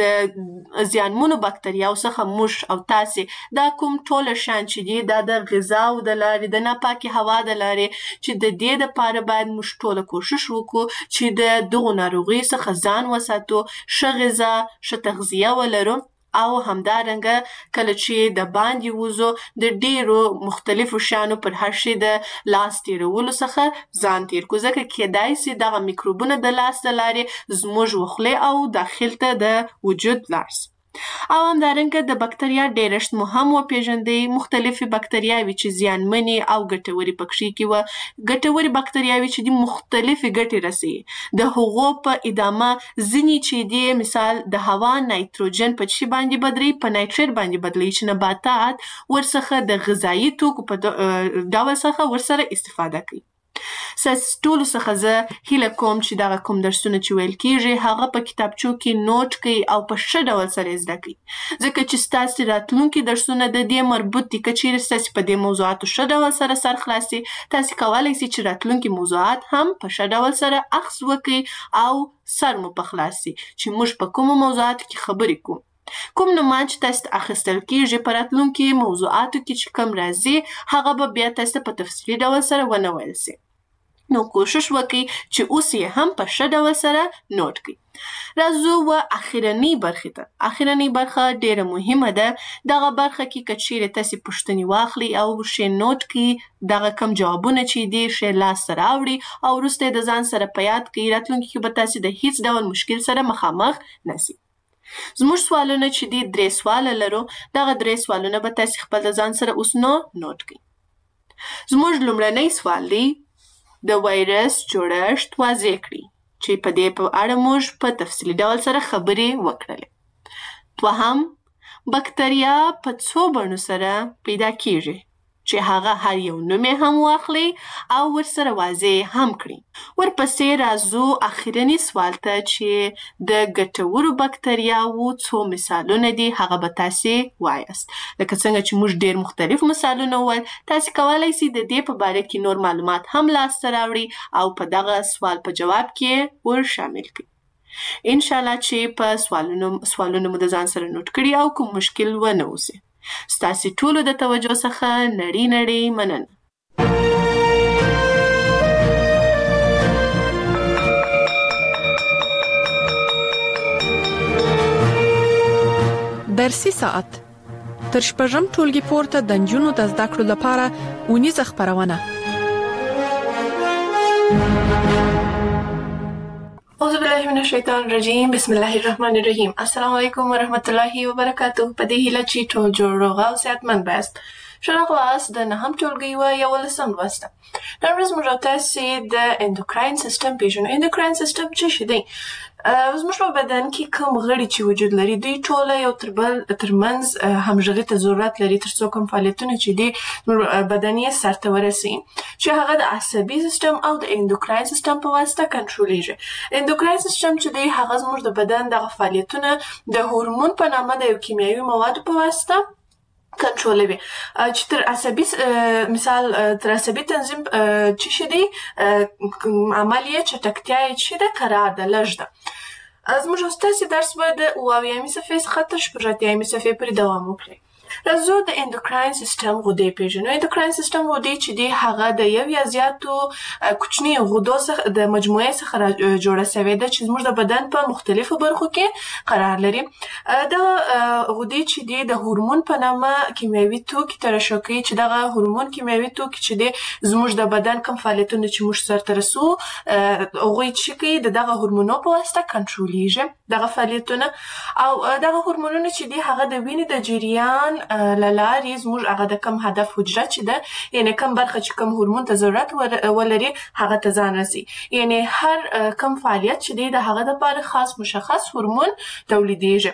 د زیانمنو بکتریاو څخه موږ او تاسې دا کوم ټوله شیان چې دي دا د غذاو د لارې، د ناپاکې هوا د لارې چې د دې دپاره باید موږ ټوله کوشش وکړو چې د دغو ناروغیو څخه ځان وساتو، ښه غذا، ښه تغذیه ولرو، او همدارنګه کله چې د باندې وځو د ډیرو مختلفو شیانو پر هر شي د لاس تیرولو څخه ځان تیر کړو، ځکه کیدای سي دغه میکروبونه د لاس د لارې زموږ وخولې او داخل ته د وجود لاړ سي. او همدارنګه د بکتریا ډېرښت مو هم وپېژندئ. مختلفې بکتریاوې چې زیانمنې او ګټورې پکښې کې وه. ګټورې بکتریاوې چې دي مختلفې ګټې رسوي، د هغو په ادامه ځینې چې دي مثال د هوا نایتروجن په چي باندې بدلوي، په نایتریت باندې بدلوي چې نباتات ورڅخه د غذایي توکو په ډول څخه ورسره استفاده کوي. ستاسو ټولو څخه زه هیله کوم چې دغه کوم درسونه چې ویل کېږي هغه په کتابچو کې نوټ کړئ او په ښه ډول سره یې زده کړئ، ځکه چې ستاسې راتلونکي درسونه د دې مربوط دي. که چیرې ستاسې په دې موضوعاتو ښه ډول سره سر خلاص سي، تاسې کولی سئ چې راتلونکي موضوعات هم په ښه ډول سره اخذ وکړئ او سر مو په خلاص سي چې موږ په کومو موضوعاتو کې خبرې کوو. کوم نومان چې تاسو ته اخیستل کېږي په راتلونکي موضوعاتو کې چې کوم راځي هغه به بیا تاسو ته په تفصیلي ډول سره ونه ویل سي. نو کوشش وکړئ چې اوس یې هم په ښه ډول سره نوټ کړئ. راځو و اخرنۍ برخې ته. اخرنۍ برخه ډېره مهمه ده. دغه برخه کې که چیرې تاسې پوښتنې واخلئ او ښې نوټ کړئ، دغه کم جوابونه چې دي ښې لاسته راوړئ او وروسته یې د ځان سره په یاد کړئ، راتلونکي کې به تاسې د هیڅ ډول مشکل سره مخامخ نسئ. زموږ سوالونه چې دي درې سواله لرو، دغه درې سوالونه به تاسې خپل د ځان سره اوس نو نوټ کړئ. زموږ لومړنی سوال دی د وایرس جوړښت واضح کړي چې په دې په اړه موږ په تفصیلي ډول سره خبرې وکړلې. دوهم، بکتریا په څو بڼو سره پیدا کیږي چې هغه هر یو نوم هم واخلي او ورسره واضح هم کړي. ورپسې راځو اخرني سوال ته چې د ګټورو بکتریاوو څو مثالونه دي هغه به تاسې وایاست. لکه څنګه چې موږ ډېر مختلف مثالونه وویل، تاسې کولی سئ د دې په باره کې نور معلومات هم لاسته راوړئ او په دغه سوال په جواب کې ور شامل کړئ. انشاءالله چې په سوالونو سوالونه مو د ځان سره نوٹ کړي او کوم مشکل ونه اوسي. ستاسې ټولو د توجه څخه نړۍ نړۍ مننه. درسي ساعت تر شپږم ټولګي پورته د نجونو د زده کړو لپاره اونیزه خپرونه. اعوذ بالله من الشیطان الرجیم، بسم الله الرحمن الرحیم. السلام علیکم ورحمت الله وبرکاته. په دې هیله چې ټول جوړ روغ او صحتمند بایاست. ښه راغلاست د نهم ټولګي و یولسم لوست ته. نن ورځ موږ تاسې د اندوکراین سیستم پیژنو. اندوکراین سیستم څه شی دی؟ زموږ په بدن کې کوم غړي چې وجود لري دوی ټوله یو تر بل ترمنځ همغږي ته ضرورت لري تر څو کوم فعالیتونه چې دي بدن یې سرته ورسوي چې هغه د عصبي سیستم او د اندوکراین سیستم په واسطه کنټرولېږي. اندوکراین سیستم چې دی هغه زموږ د بدن دغه فعالیتونه د هورمون په نامه د یو کیمیاوي موادو په واسطه کنټرولوي چې تر عصبي مثال تر عصبي تنظیم چې شي دی عمل یې چټکتیا یې چې ده قرار ده لږ ده. زموږ ستاسې درس به د اووه اویایمې صفحې څخه تر شپږ اتیایمې صفحې پورې دوام وکړي. راځو د اندوکراین سیستم غدې پیژنو. اندوکراین سیستم غدې چې دی هغه د یو یا زیاتو کوچني غدو څخه د مجموعې څخه جوړه سوې ده چې زموږ د بدن په مختلفو برخو کې قرار لري. د غدې چې دی د هورمون په نامه کیمیاوي توکي ترشح کوي چې دغه هورمون کیمیاوي توکي چې دی زموږ د بدن کوم فعالیتونه چې موږ سرته رسو هغوی چې کوي د دغه هورمونو په واسطه کنټرولېږي دغه فعالیتونه. او دغه هورمونونه چې دی هغه د وینې د جریان للارې زموږ هغه د کم هدف حجره چې ده یعنی کم برخه چې کم هورمون ته ضرورت ولري هغه ته ځان رسي. یعنی هر کم فعالیت چې دی د هغه دپاره خاص مشخص هورمون تولیدېږي.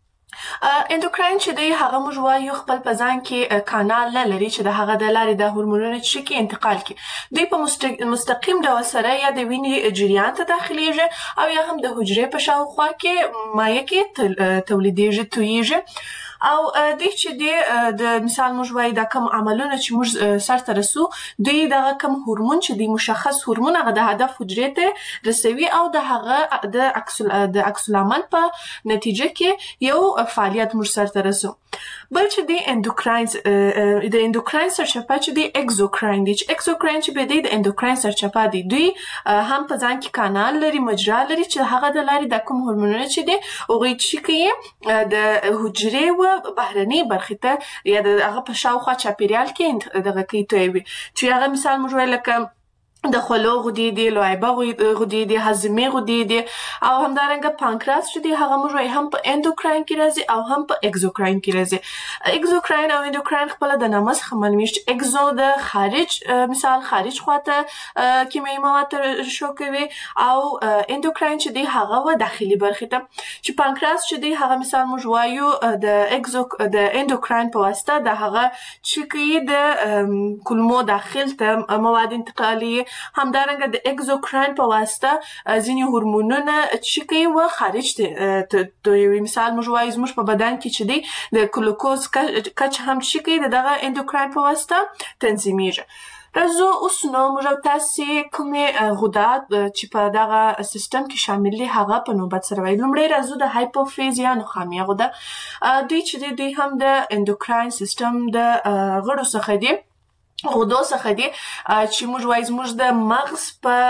اندوکراین چې دی هغه موږ وایو خپل په ځان کې کانال نه لري چې د هغه د لارې د هورمونونو چې کې انتقال کړي. دوی په مستقیم ډول سره یا د وینې جریان ته داخلیږي او یا هم د حجرې په شاوخوا کې مایع کې تولیدېږي تویېږي. او دوی چې دی د مثال موږ وایو دا کم عملونه چې موږ سرته رسو دوی دغه کم هورمون چې دی مشخص هورمون هغه د هدف حجرې ته رسوي او د هغه د عکس العمل په نتیجه کې یو فعالیت موږ سرته رسو. بل چې دی اندوکراین د اندوکراین سرچپه چې دی اکزوکراین دی چې اکزوکراین چې به دی د اندوکراین سرچپه دی. دوی هم په ځان کې کانال لري مجرا لري چې هغه د لارې د کوم هورمونونه چې دی هغوی چې کوي د حجرې و بهرنۍ برخې ته یا د هغه په شاوخوا چاپیریال کې دغه کوي تویوي چې هغه مثال موږ وایو لکه د خولو غدې دي، لعابه غدې دي، هاضمې غدې دي او همدارنګه پانکراس چې دی هغه موږ وایو هم په اندوکراین کې راځي او هم په اکزوکراین کې راځي. اکزوکراین او اندوکراین خپله د نامه څخه معلومیږي چې اکزو د خارج مثال خارج خواته کیمیاوي مواد ترشح کوي او اندوکراین چې دی هغه و داخلي برخې ته چې پانکراس چې دی هغه مثال موږ وایو د اکزو د اندوکراین په واسطه د هغه چې کوي د کولمو داخل ته مواد انتقالي. همدارنګه د اکزوکراین په واسطه ځینې هورمونونه چې کوي و خارج ته یو مثال موږ وایو زموږ په بدن کې چې دی د ګلوکوز کچه هم چې کوي د دغه اندوکراین په واسطه تنظیمیږي. راځو اوس نو موږ تاسې کومې غدات چې په دغه سیستم کې شامل دي هغه په نوبت سره وایو. لومړی راځو د هایپوفیز یا نخامیه غده. دوی چې دی دوی هم د اندوکراین سیستم د غړو څخه دي غدو څخه دي چې موږ وایو زموږ د مغز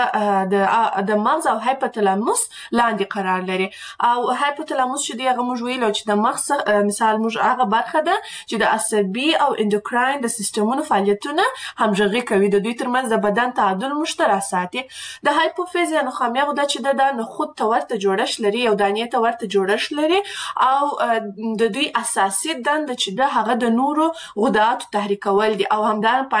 په د مغز او هایپوتلاموس لاندې قرار لري. او هایپوتلاموس چې دی هغه موږ ویلو چې د مغز مثال موږ هغه برخه ده چې د عصبي او اندوکراین د سیستمونو فعالیتونه همغږي کوي د دوی ترمنځ د بدن تعادل موږ ته راساتي. د هایپوفیز یا نخامیه غده چې ده د نخود ته ورته جوړښت لري یو دانې ته ورته جوړښت لري او د دوی اساسي دنده چې ده هغه د نورو غداتو تحریکول دي او همدارنګه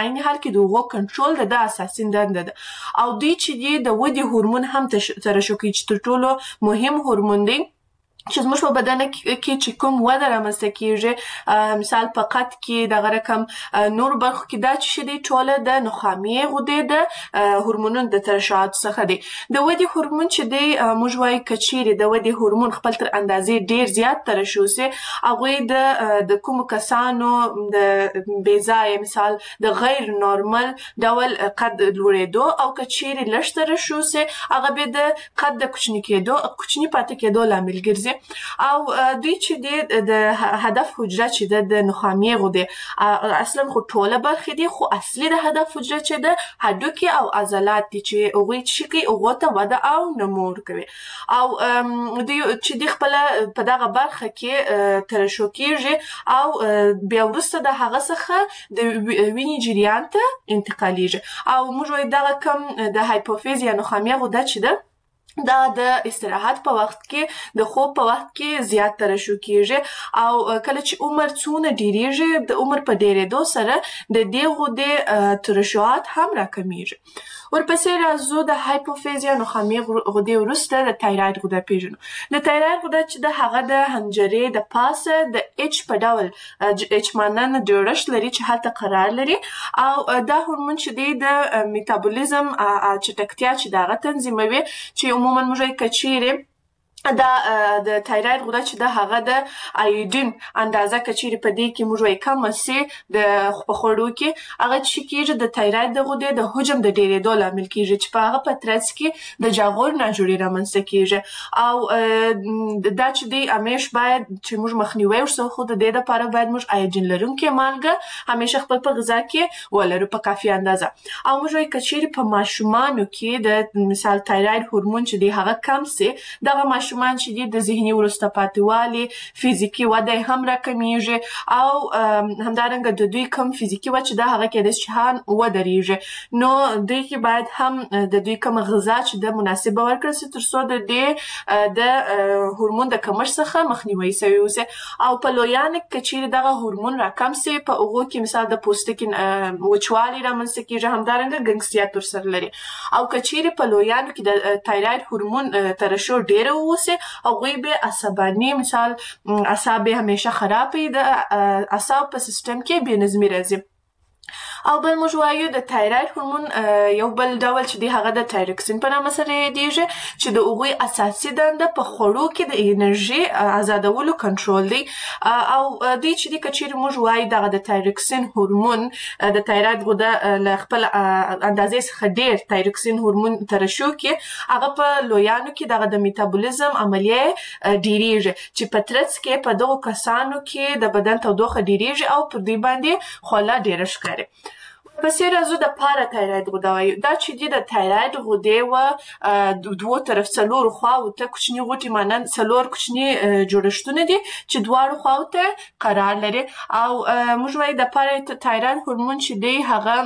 په عین حال کې د هغو کنټرول د ده اساسي دنده ده. او دوی چې دي د ودې هورمون هم ترشح کوي چې تر ټولو مهم هورمون دی چې زموږ په بدن کې چې کوم وده رامنځته کېږي، مثال په قد کې دغه رقم نور برخو کې دا چې دی ټوله د نخامې غدې د هورمونونو د ترشحاتو څخه دی. د ودې هورمون چې دی موږ وایو که چیرې د ودې هورمون خپل تر اندازې ډېر زیات ترشح سي، هغوی د د کومو کسانو د بې ځایه مثال د غیر نورمل ډول قد لوړېدو او که چیرې لږ ترشح سي هغه بیا د قد د کوچني کېدو کوچني پاتې کېدو لامل ګرځي. او دوی چې دی د هدف حجره چې ده د نخامې غدې اصلا خو ټوله برخې دي، خو اصلي د هدف حجره چې ده هډوکي او عضلات دي چې هغوی څه کوي هغو ته وده او نمو ورکوي. او دوی چې دی خپله په دغه برخه کې ترشح کېږي او بیا وروسته د هغه څخه د وینې جریان ته انتقالیږي. او موږ وایو دغه کم د هایپوفیز یا نخامې غده چې ده دا د استراحت په وخت کې د خوب په وخت کې زیات ترشح کېږي. او کله چې عمر څونه ډېرېږي د عمر په ډېرېدو سره د دې غدې ترشحات هم راکمیږي. ورپسې راځو د هایپوفیز یا نخامې غدې وروسته د تایراید غده پیژنو. د تایراید غده چې د هغه د حنجرې د پاسه د اچ په ډول اچ مانند جوړښت لري چې هلته قرار لري. او دا هورمون چې دی د میتابولیزم چټکتیا چې د هغه تنظیموي، چې عموما موږ وایو که چیرې دا د تایراید غده چې د هغه د ایودین اندازه که چیرې په دې کې موږ وایو کمه سي د په خوړو کې، هغه څه کېږي د تایراید د غدې د حجم د ډېرېدو لامل کېږي چې په هغه په ترڅ کې د جاغور ناجوړي رامنځته کېږي. او دا چې دی همیش باید چې موږ مخنیوی ورسره خو د دې دپاره باید موږ ایودین لرونکې مالګه همیشه خپل په غذا کې ولرو په کافي اندازه. او موږ وایو که چیرې په ماشومانو کې د مثال تایراید هورمون چې دی هغه کم سي، دغه ماشومان چې دي د ذهني وروسته پاتېوالي فزیکي وده یې هم راکمیږي. او همدارنګه د دوی کم فزیکي وده چې ده هغه کېدای شي چې هم ودرېږي. نو دوی کې باید هم د دوی کومه غذا چې ده مناسبه ورکړل سي تر څو د دې د هورمون د کمښت څخه مخنیوی سوی اوسي. او په لویانو کې که چیرې دغه هورمون راکم سي، په هغو کې مثال د پوستکي وچوالي رامنځته کېږي، همدارنګه ګنګسیات ورسره لري. او که چیرې په لویانو کې د تایراید هورمون ترشح ډېره ووسي، هغوی به عصباني مثال اعصاب یې همیشه خراب وي، د اعصاب په سیستم کې بې نظمي راځي. او بل موږ وایو د تایراید هورمون یو بل ډول چې دی هغه د تایروکسین په نامه سره یادیږي، چې د هغوی اساسي دنده په خوړو کې د انرژي ازادولو کنټرول دی. او دوی چې دی که چیرې موږ وایو دغه د تایروکسین هورمون د تایراید غده له خپل اندازې څخه ډېر تایروکسین هورمون ترشح کړي، هغه په لویانو کې دغه د میتابولیزم عملیه ډېرېږي چې په ترڅ کې په دغو کسانو کې د بدن تودوخه ډېرېږي او پر دوی باندې خوله ډېره ښکاري. پسې راځو د پارا تایراید غده وایو. دا چې دی د تایراید غدې و دوو طرف څلورو خواو ته کوچني غوټې مانند څلور کوچني جوړښتونه دي چې دواړو خواو ته قرار لري. او موږ وایو د پارا تایراید هورمون چې دی هغه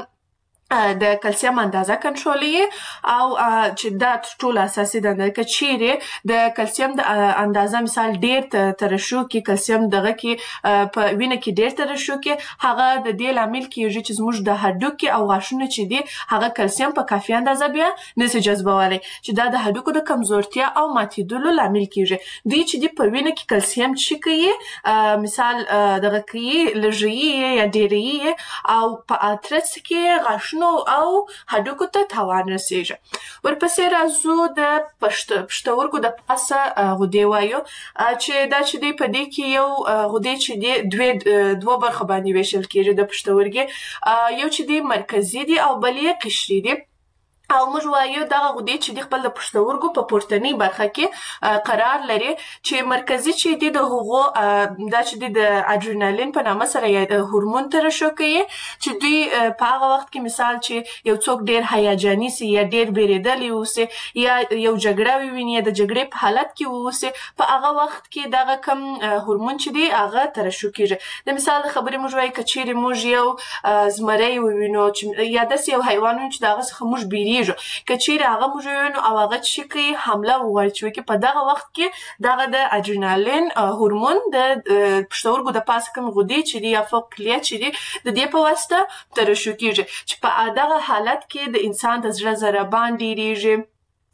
د کلسیم اندازه کنټرولوي. او چې دا تر ټولو اساسي دنده که چیرې د کلسیم د اندازه مثال ډېر ترشح کړي، کلسیم دغه کې په وینه کې ډېر ترشح کړي، هغه د دې لامل کېږي چې زموږ د هډوکي او غاښونه چې دي هغه کلسیم په کافي اندازه بیا نسي جذبولی، چې دا د هډوکو د کمزورتیا او ماتېدلو لامل کېږي. دوی چې دي په وینه کې کلسیم څه کوي مثال دغه کوي لږوي یا ډېروي، او په ترڅ کې غاښونه او هډوکو ته تاوان رسېږي. ورپسې راځو د پښتورګو د پاسه غدې وایو، چې دا چې دی په دې کې یو غدې چې دی دوې دوه برخه باندې ویشل کېږي د پښتورګي، یو چې دی مرکزي دی او بل یې قشري دی. او موږ وایو دغه غدې چې د خپل د پښتورګو په پورتنۍ برخه کې قرار لري، چې مرکزي چې دی د هغو دا چې دی د اډرینالین په نامه سره هورمون ترشح کوي، چې دوی په هغه وخت کې مثال چې یو څوک ډېر هیجاني سي یا ډېر بیرېدلی اوسي یا یو جګړه وویني یا د جګړې په حالت کې واوسي، په هغه وخت کې دغه کم هورمون چې دی هغه ترشح کېږي. د مثال د خبرې موږ وایو که چیرې موږ یو زمری ووینو یا داسې یو حیوان ووینو چې د هغه څخه موږ بیریږو کیږي که چیرې هغه موږ وینو او هغه چې کوي حمله وغواړي چې وکړي په دغه وخت کې دغه د اډرینالین هورمون د پښتورګو د پاسه کوم غدې چې دي یا فوق کلیه چې دي د دې په واسطه ترشح کیږي چې په دغه حالت کې د انسان د زړه ضربان ډیریږي،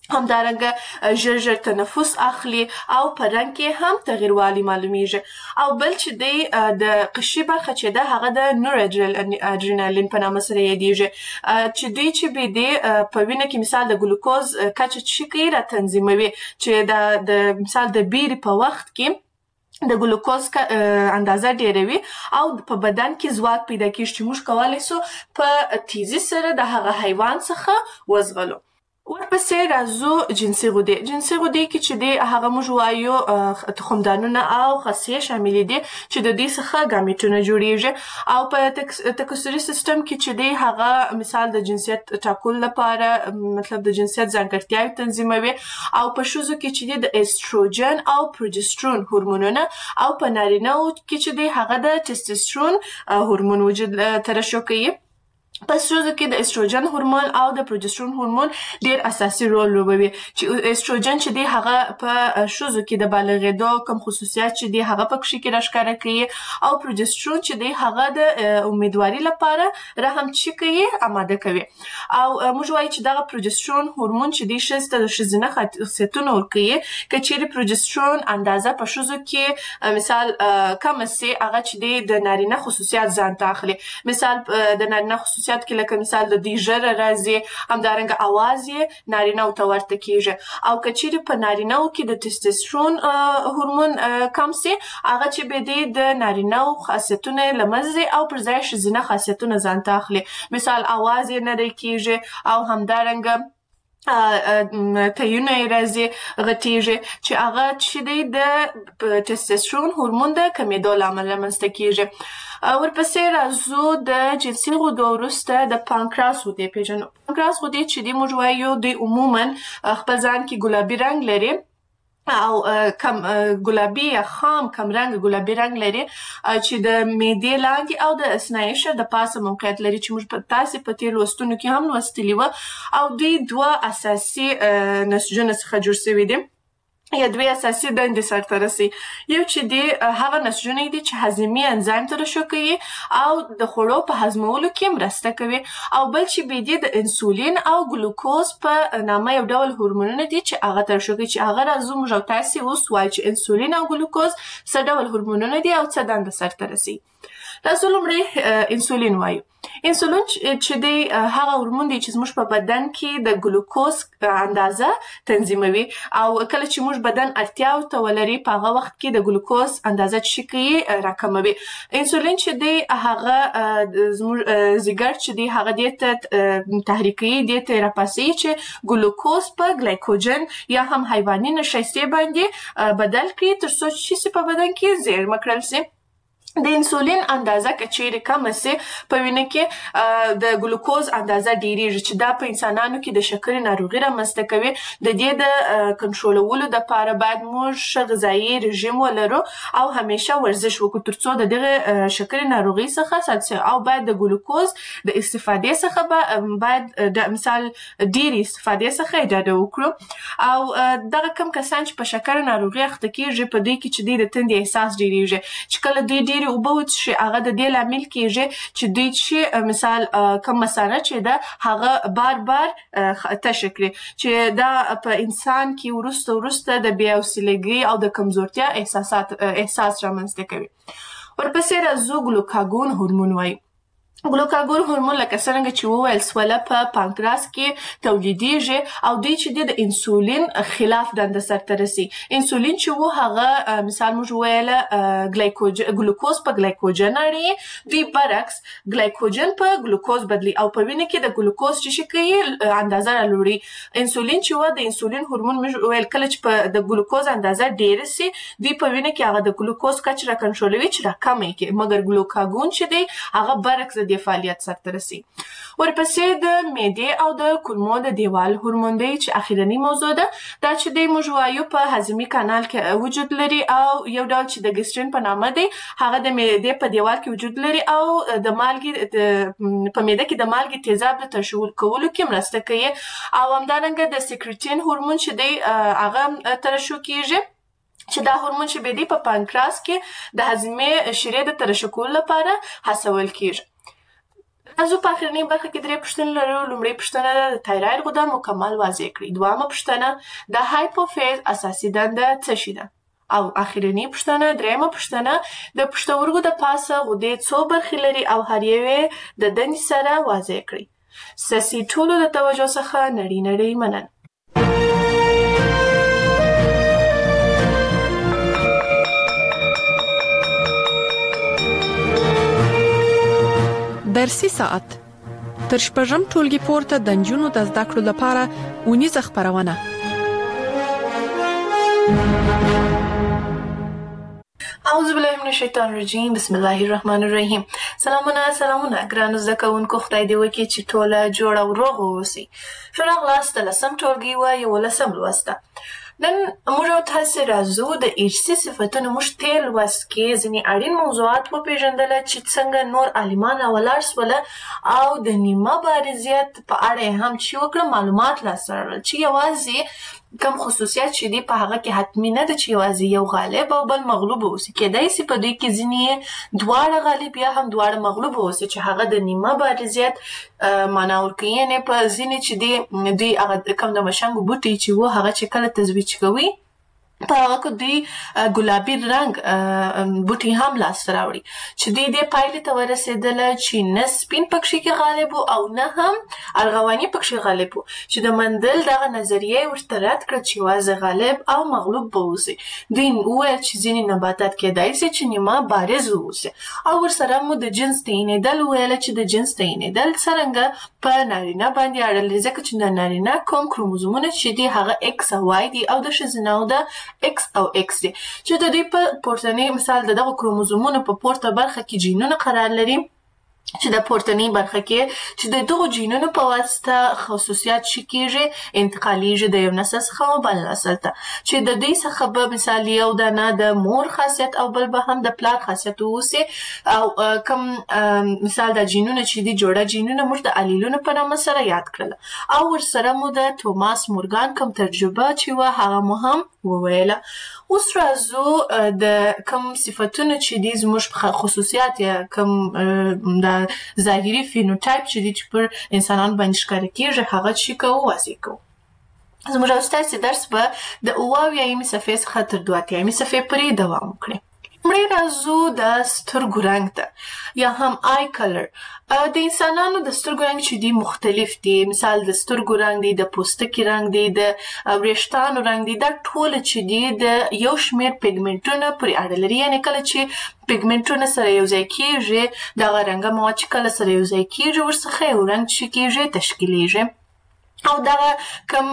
همدارنګه ژر ژر تنفس اخلي او په رنګ کې هم تغیروالی معلومیږي. او بل چې دی د قشي برخه چې ده هغه د نور اډرینالین په نامه سره یادیږي چې دوی چې به دی په وینه کې مثال د ګلوکوز کچه چې کوي را تنظیموي چې د مثال د بیري په وخت کې د ګلوکوز اندازه ډیروي او په بدن کې ځواک پیدا کیږي چې موږ کولی سو په تیزی سره د هغه حیوان څخه وزغلو. ورپسې راځو جنسي غدې. جنسي غدې کې چې دی هغه موږ وایو تخمدانونه او خصیې شامل دي چې د دې څخه ګامیټونه جوړیږي او په تکثري سیستم کې چې دی هغه مثال د جنسیت ټاکلو لپاره مطلب د جنسیت ځانګړتیاوې تنظیموي او په ښځو کې چې دی د ایستروجن او پروجسترون هورمونونه او په نارینه‌و کې چې دی هغه د ټسټوسترون هورمون وجود ترشح کوي. په ښځو کې د ایستروجن هورمون او د پروجسترون هورمون ډیر اساسي رول لوبوي چې ایستروجن چې دی هغه په ښځو کې د بالغېدو کوم خصوصیات چې دی هغه په کښې کې راښکاره کوي او پروجسترون چې دی هغه د امیدواري لپاره رحم چې کوي آماده کوي. او موږ وایو چې دغه پروجسترون هورمون چې دی ښځې ته د ښځینه خاصیتونه ورکوي. که چیرې پروجسترون اندازه په ښځو کې مثال کمه سي هغه چې دی د نارینه خصوصیات ځان ته اخلي، مثال د نارینه خصوصیات کې لکه مثال د دوی ژره راځي، همدارنګه اواز یې نارینه‌و ته ورته کیږي. او که چیرې په نارینه‌و کې د ټسټوسترون هورمون کم سي هغه چې به دی د نارینه‌و خاصیتونه له منځه او پر ځای ښځینه خاصیتونه ځان ته اخلي، مثال اواز یې نری کیږي او همدارنګه تیونه یې راځي غټیږي چې هغه چې دی د ټسټوسترون هورمون د کمیدو له امله رامنځته کیږي. ورپسې راځو د جنسي غدو وروسته د پانکراس غدې پیژنو. پانکراس غدې چې دی موږ وایو دوی عموما خپل ځان کې ګلابي رنګ لري او کم ګلابي یا خام کم رنګ ګلابي رنګ لري چې د معدې لاندې او د اثنايي شعر د پاسه موقعیت لري چې موږ په تاسې په تیر لوستونو کې هم لوستلي وه. او دوی دوه اساسي نسجونه څخه جوړ شوي دي یا دوی اساسي دندې سرته رسي. یو چې دی هغه نسجونه دي چې هضمي انزایم ترشح کوي او د خوړو په هضمولو کې مرسته کوي، او بل چې به دی د انسولین او ګلوکوز په نامه یو ډول هورمونونه دي چې هغه ترشح کوي چې هغه راځو موږ او تاسې اوس وایو چې انسولین او ګلوکوز څه ډول هورمونونه دي او څه دنده سرته رسي. راځو لومړی انسولین وایو. انسولین چې دی هغه هورمون دی چې زموږ په بدن کې د ګلوکوز اندازه تنظیموي او کله چې موږ بدن اړتیاو ته ولري په هغه وخت کې د ګلوکوز اندازه چې کوي راکموي. انسولین چې دی هغه زموږ ځیګر چې دی هغه دې ته تحریکوي، دې ته راپاڅوي چې ګلوکوز په ګلایکوجن یا هم حیواني نشایستې باندې بدل کړي تر څو چې په بدن کې زیرمه کړل سي. د انسولین اندازه که چیرې کمه سي په وینه کې د ګلوکوز اندازه ډیریږي چې دا په انسانانو کې د شکرې ناروغي رامنځته کوي. د دې د کنټرولولو دپاره باید موږ ښه غذایي رژیم ولرو او همیشه ورزش وکړو تر څو د دغه شکرې ناروغۍ څخه ساتل شي. او باید د ګلوکوز د استفادې څخه باید د مثال ډیرې استفادې څخه ډډه وکړو. او دغه کم کسان چې په شکرې ناروغۍ اخته کیږي په دوی کې چې دوی د تندې احساس ډیریږي چې کله دوی ډیر اوبه وڅښي هغه د دې لامل کیږي چې دوی چې مثال کوم مثانه چې ده هغه بار بار تشه کړي چې دا په انسان کې وروسته وروسته د بې حوصلګۍ او د کمزورتیا احساسات احساس رامنځته کوي. ورپسې راځو ګلوکاګون هورمون وایي. ګلوکاګون هورمون لکه څرنګه چې وویل سوله په پانکراس کې تولیدیږي او دوی چې د انسولین خلاف دنده سرته رسي. انسولین چې و هغه مثال موږ وویله ګلایکوجن ګلوکوز په ګلایکوجن اړوي، دوی برعکس ګلایکوجن په ګلوکوز بدلي او په وینه کې د ګلوکوز چې شي کوي اندازه رالوړي. انسولین چې و د انسولین هورمون موږ وویل کله چې په د ګلوکوز اندازه ډیره سي دوی په وینه کې هغه د ګلوکوز کچه را کنټرولوي چې راکمه یې کړي، مګر ګلوکاګون چې دی هغه برعکس د دې فعالیت سرته رسي. ورپسې د معدې او د کولمو د دیوال هورمون دی چې اخیرنی موضوع ده. دا چې د موږ وایو په هضمي کانال کې وجود لري او یو ډول چې د ګسترین په نامه دی هغه د معدې په دیوال کې وجود لري او د مالګې په معده کې د مالګې تیزاب د ترشح کولو کې مرسته کوي او همدارنګه د سیکریټین هورمون چې دی هغه ترشح کیږي چې دا هورمون چې به دی په پانکراس کې د هضمي شیرې د ترشح کولو لپاره هڅول کیږي. تاسو په اخرنۍ برخه کې درې پوښتنې لرو. لومړۍ پوښتنه ده د تایراید غده مکمل واضح کړئ. دویمه پوښتنه د هایپوفیز اساسي دنده څه شي ده او اخرنۍ پوښتنه دریمه پوښتنه د پښتورګو د پاسه غدې څو برخې لري او هر یوې د دندې سره واضح کړئ. ستاسې ټولو د توجه څخه نړۍ نړۍ مننه. درسي ساعت تر شپږم ټولګي پورته د نجونو د زده کړو لپاره ونیزه خپرونه. اعوذ بالله من الشیطان الرجیم بسم الله الرحمن الرحیم. سلامونه سلامونه ګرانو زده کوونکو، خدای دې وکړي چې ټوله جوړه او روغ واوسئ. ښه راغلاست د لسم ټولګي و یولسم لوست. نن موږ تاسو راځو د ارثي صفتونو موږ تیر لوست کې ځینې اړین موضوعات وپېژندل چې څنګه نور عالمان راولاړ سول او د نیمه بارزیت په اړه هم چې وکړه معلومات لاسته راوړل چې یوازې کم خصوصیات چې دی په هغه کې حتمی نه ده چې یوازې یو غالب او بل مغلوب اوسي. کېدای سي په دوی کې ځینې دواړه غالب یا هم دواړه مغلوب اوسي چې هغه د نیمه بارزیت معنا ورکوي. یعنې په ځینې چې دی دوی هغه کم د مشنګو بوټي چې و هغه چې کله تزویج کوي په هغه کې دوی ګلابي رنګ بوټي هم لاسته راوړي چې دوی دې پایلې ته ورسېدله چې نه سپین پکښې کې غالب او نه هم ارغواني پکښې غالب و چې د مندل دغه نظریه ورته رد کړه چې یوازې غالب او مغلوب به اوسي. دوی وویل چې ځینې نباتات کېدای سي چې نیمه بارز واوسي او ورسره مو د جنس تعینېدل وویله چې د جنس تعینېدل څرنګه په نارینه باندې اړه لري ځکه چې د نارینه کوم کروموزومونه چې دي هغه ایکس او وای دي او د ښځینهو د X او X دي چې د دوی په پورتنۍ مثال د دغه کروموزومونو په پورته برخه کې جینونه قرار لري چې د پورتنۍ برخه کې چې د دغو جینونو په واسطه خصوصیات شي کېږي انتقالیږي د یو نسل څخه بل نسل ته چې د دوی څخه به مثال یو دانه د مور خاصیت او بل به هم د پلار خاصیت واوسي او کوم مثال د جینونو چې دي جوړه جینونه موږ د الیلونو په نامه سره یاد کړل او ورسره مو د توماس مورګان کوم تجربه چې وه هغه مو هم وویله. اوس راځو د کوم صفتونو چې دي زموږ خصوصیات یا کوم د ظاهري فینوټایپ چې دي چې پر انسانانو باندې ښکاره کېږي هغه چې کوو واضح کوو. زموږ او ستاسې درس به د اوه اویایمې صفحې څخه تر دوه اتیایمې صفحې پورې دوام وکړي. مړی راځو د سترګو رنګ ته یا هم آی کلر. د انسانانو د سترګو رنګ چې دي مختلف دي. مثال د سترګو رنګ دی، د پوستکي رنګ دی، د وریښتانو رنګ دی. دا ټول چې دي د یو شمېر پیګمنټونه پورې اړه لري. یعنې کله چې پیګمنټونه سره یو ځای کېږي دغه رنګه مواد چې کله سره یو ځای کېږي ورڅخه یو رنګ چې کېږي تشکیلیږي او دغه کوم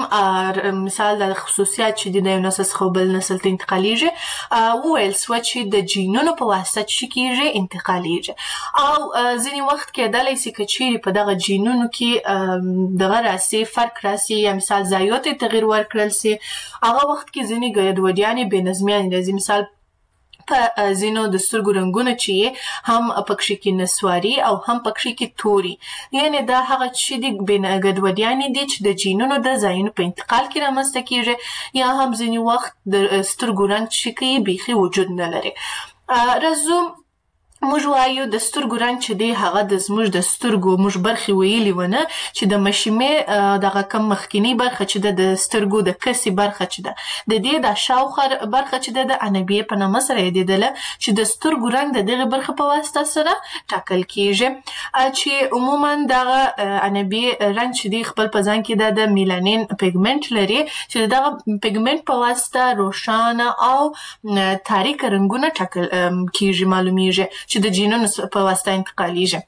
مثال د خصوصیات چې دي د یو نسل څخه بل نسل ته انتقالیږي وویل سوه چې د جینونو په واسطه چې کېږي انتقالیږي او ځینې وخت کېدلی سي که چیرې په دغه جینونو کې دغه راسي فرق راسي یا مثال ځایو ته تغیر ورکړل سي هغه وخت کې ځینې ګډوډیانې بې نظمیانې راځي. مثال په ځینو د سترګو رنګونه چې هم پکښې کې نسواري او هم پکښې کې توري یعنې دا هغه چې دي ګډوډیانې دي چې د جینونو د ځایونو په انتقال کې رامنځته کېږي یا هم ځینې وخت د سترګو رنګ چې کوي بیخي وجود نه لري. راځو موږ وایو د سترګو رنګ چې دی هغه د زموږ د سترګو موږ برخې ویلي ونه چې د مشیمې دغه کم مخکینی برخه چې ده د سترګو د کسي برخه چې ده د دې د شاوخوا برخه چې ده د انبیې په نامه سره یادېدله چې د سترګو رنګ د دغې برخې په واسطه سره ټاکل کېږي چې عموما دغه انبیې رنګ چې دی خپل په ځان کې د میلانین پیګمنټ لري چې دغه پیګمنټ په واسطه روښانه او تاریکه رنګونه ټاکل کېږي معلومیږي چې د جینونو په واسطه انتقالیږي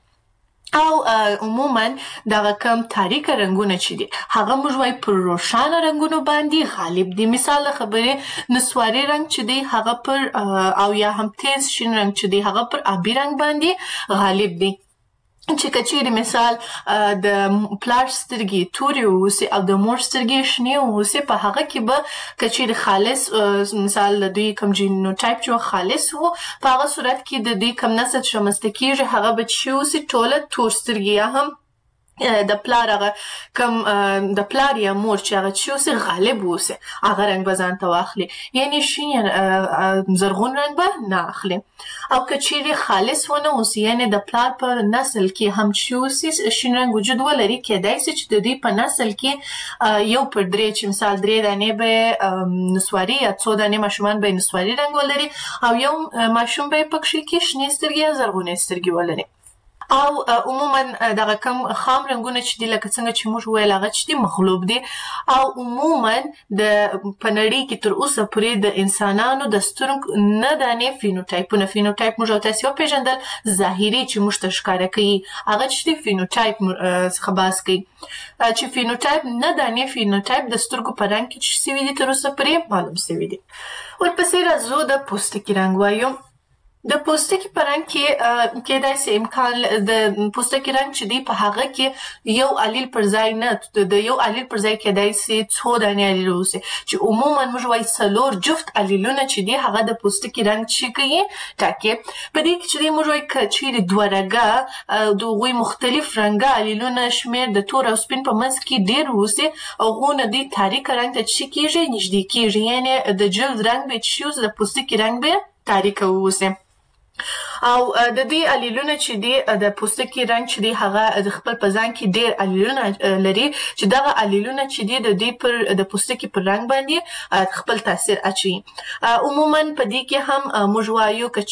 او عموما دغه کم تاریکه رنګونه چې دي هغه موږ وایو پر روښانه رنګونو باندې غالب دي. مثال د خبرې نسواري رنګ چې دی هغه پر او یا هم تیز شین رنګ چې دی هغه پر آبي رنګ باندې غالب دی. چې کچېرې مثال د پلار سترګې تورې واوسي او د مور سترګې شنې واوسي، په هغه کې به کچېرې خالص مثال د دوی کوم جینوټایپ چې خالص وو، په هغه صورت کې د دوی کوم نسل چې رامنځته کېږي هغه به چې واوسي ټوله تور سترګې، یا هم د پلار هغه کم د پلار یا مور چې هغه چې اوسه غالب اوسه هغه رنګ به ځان ته واخلي، یعنی شین زرغون رنګ به نه اخلي. او کچېرې خالص ونه اوسي، یعنی د پلار په نسل کې هم چې اوسي شین رنګ وجود ولري، کېدای شي چې د دوی په نسل کې یو پر درې چې مثال درې دانې به نسواري یا څو دانې ماشومان به نسواري رنګ ولري، او یو ماشوم به یې پکښې کې شنې سترګې یا زرغونې سترګې ولري. او عموما دغه کم خام رنګونه چې دي لکه څنګه چې موږ ویل هغه چې دي مغلوب دي، او عموما د په نړۍ کې تر اوسه پورې د انسانانو د سترګو نه دانې فینوټایپونه، فینوټایپ موږ او تاسې وپېژندل ظاهري چې موږ ته ښکاره کوي، هغه چې دي فینوټایپ څخه بحث کوي، چې فینوټایپ نه دانې فینوټایپ د سترګو په رنګ کې چې سوي دي تر اوسه پورې معلوم سوي دي. ورپسې راځو د پوستکي رنګ وایو. د پوستکي په رنګ کې کېدای شي امکان د پوستکي رنګ چې دی په هغه کې یو الیل پر ځای نه، د یو الیل پر ځای کېدای شي څو دانې الیل اوسي، چې عموما موږ وایو څلور جفت الیلونه چې دی هغه د پوستکي رنګ چې کوي ټاکي. په دې کې چې دی موږ وایو که چیرې دوه رګه د هغوی مختلف رنګه الیلونه شمېر د تور او سپین په منځ کې ډېر اوسي، هغونه دوی تاریکه رنګ ته چې کېږي نږدې کېږي، یعنې د جلد رنګ به چې اوسي د پوستکي رنګ به تاریکه واوسي. او د دې الیلونه چې دی د پوستکي رنګ چې دی هغه د خپل په ځان کې ډېر الیلونه لري، چې دغه الیلونه چې دی د دې پر د پوستکي پر رنګ باندې خپل تاثیر اچوي. عموما په دې کې هم موږ وایو که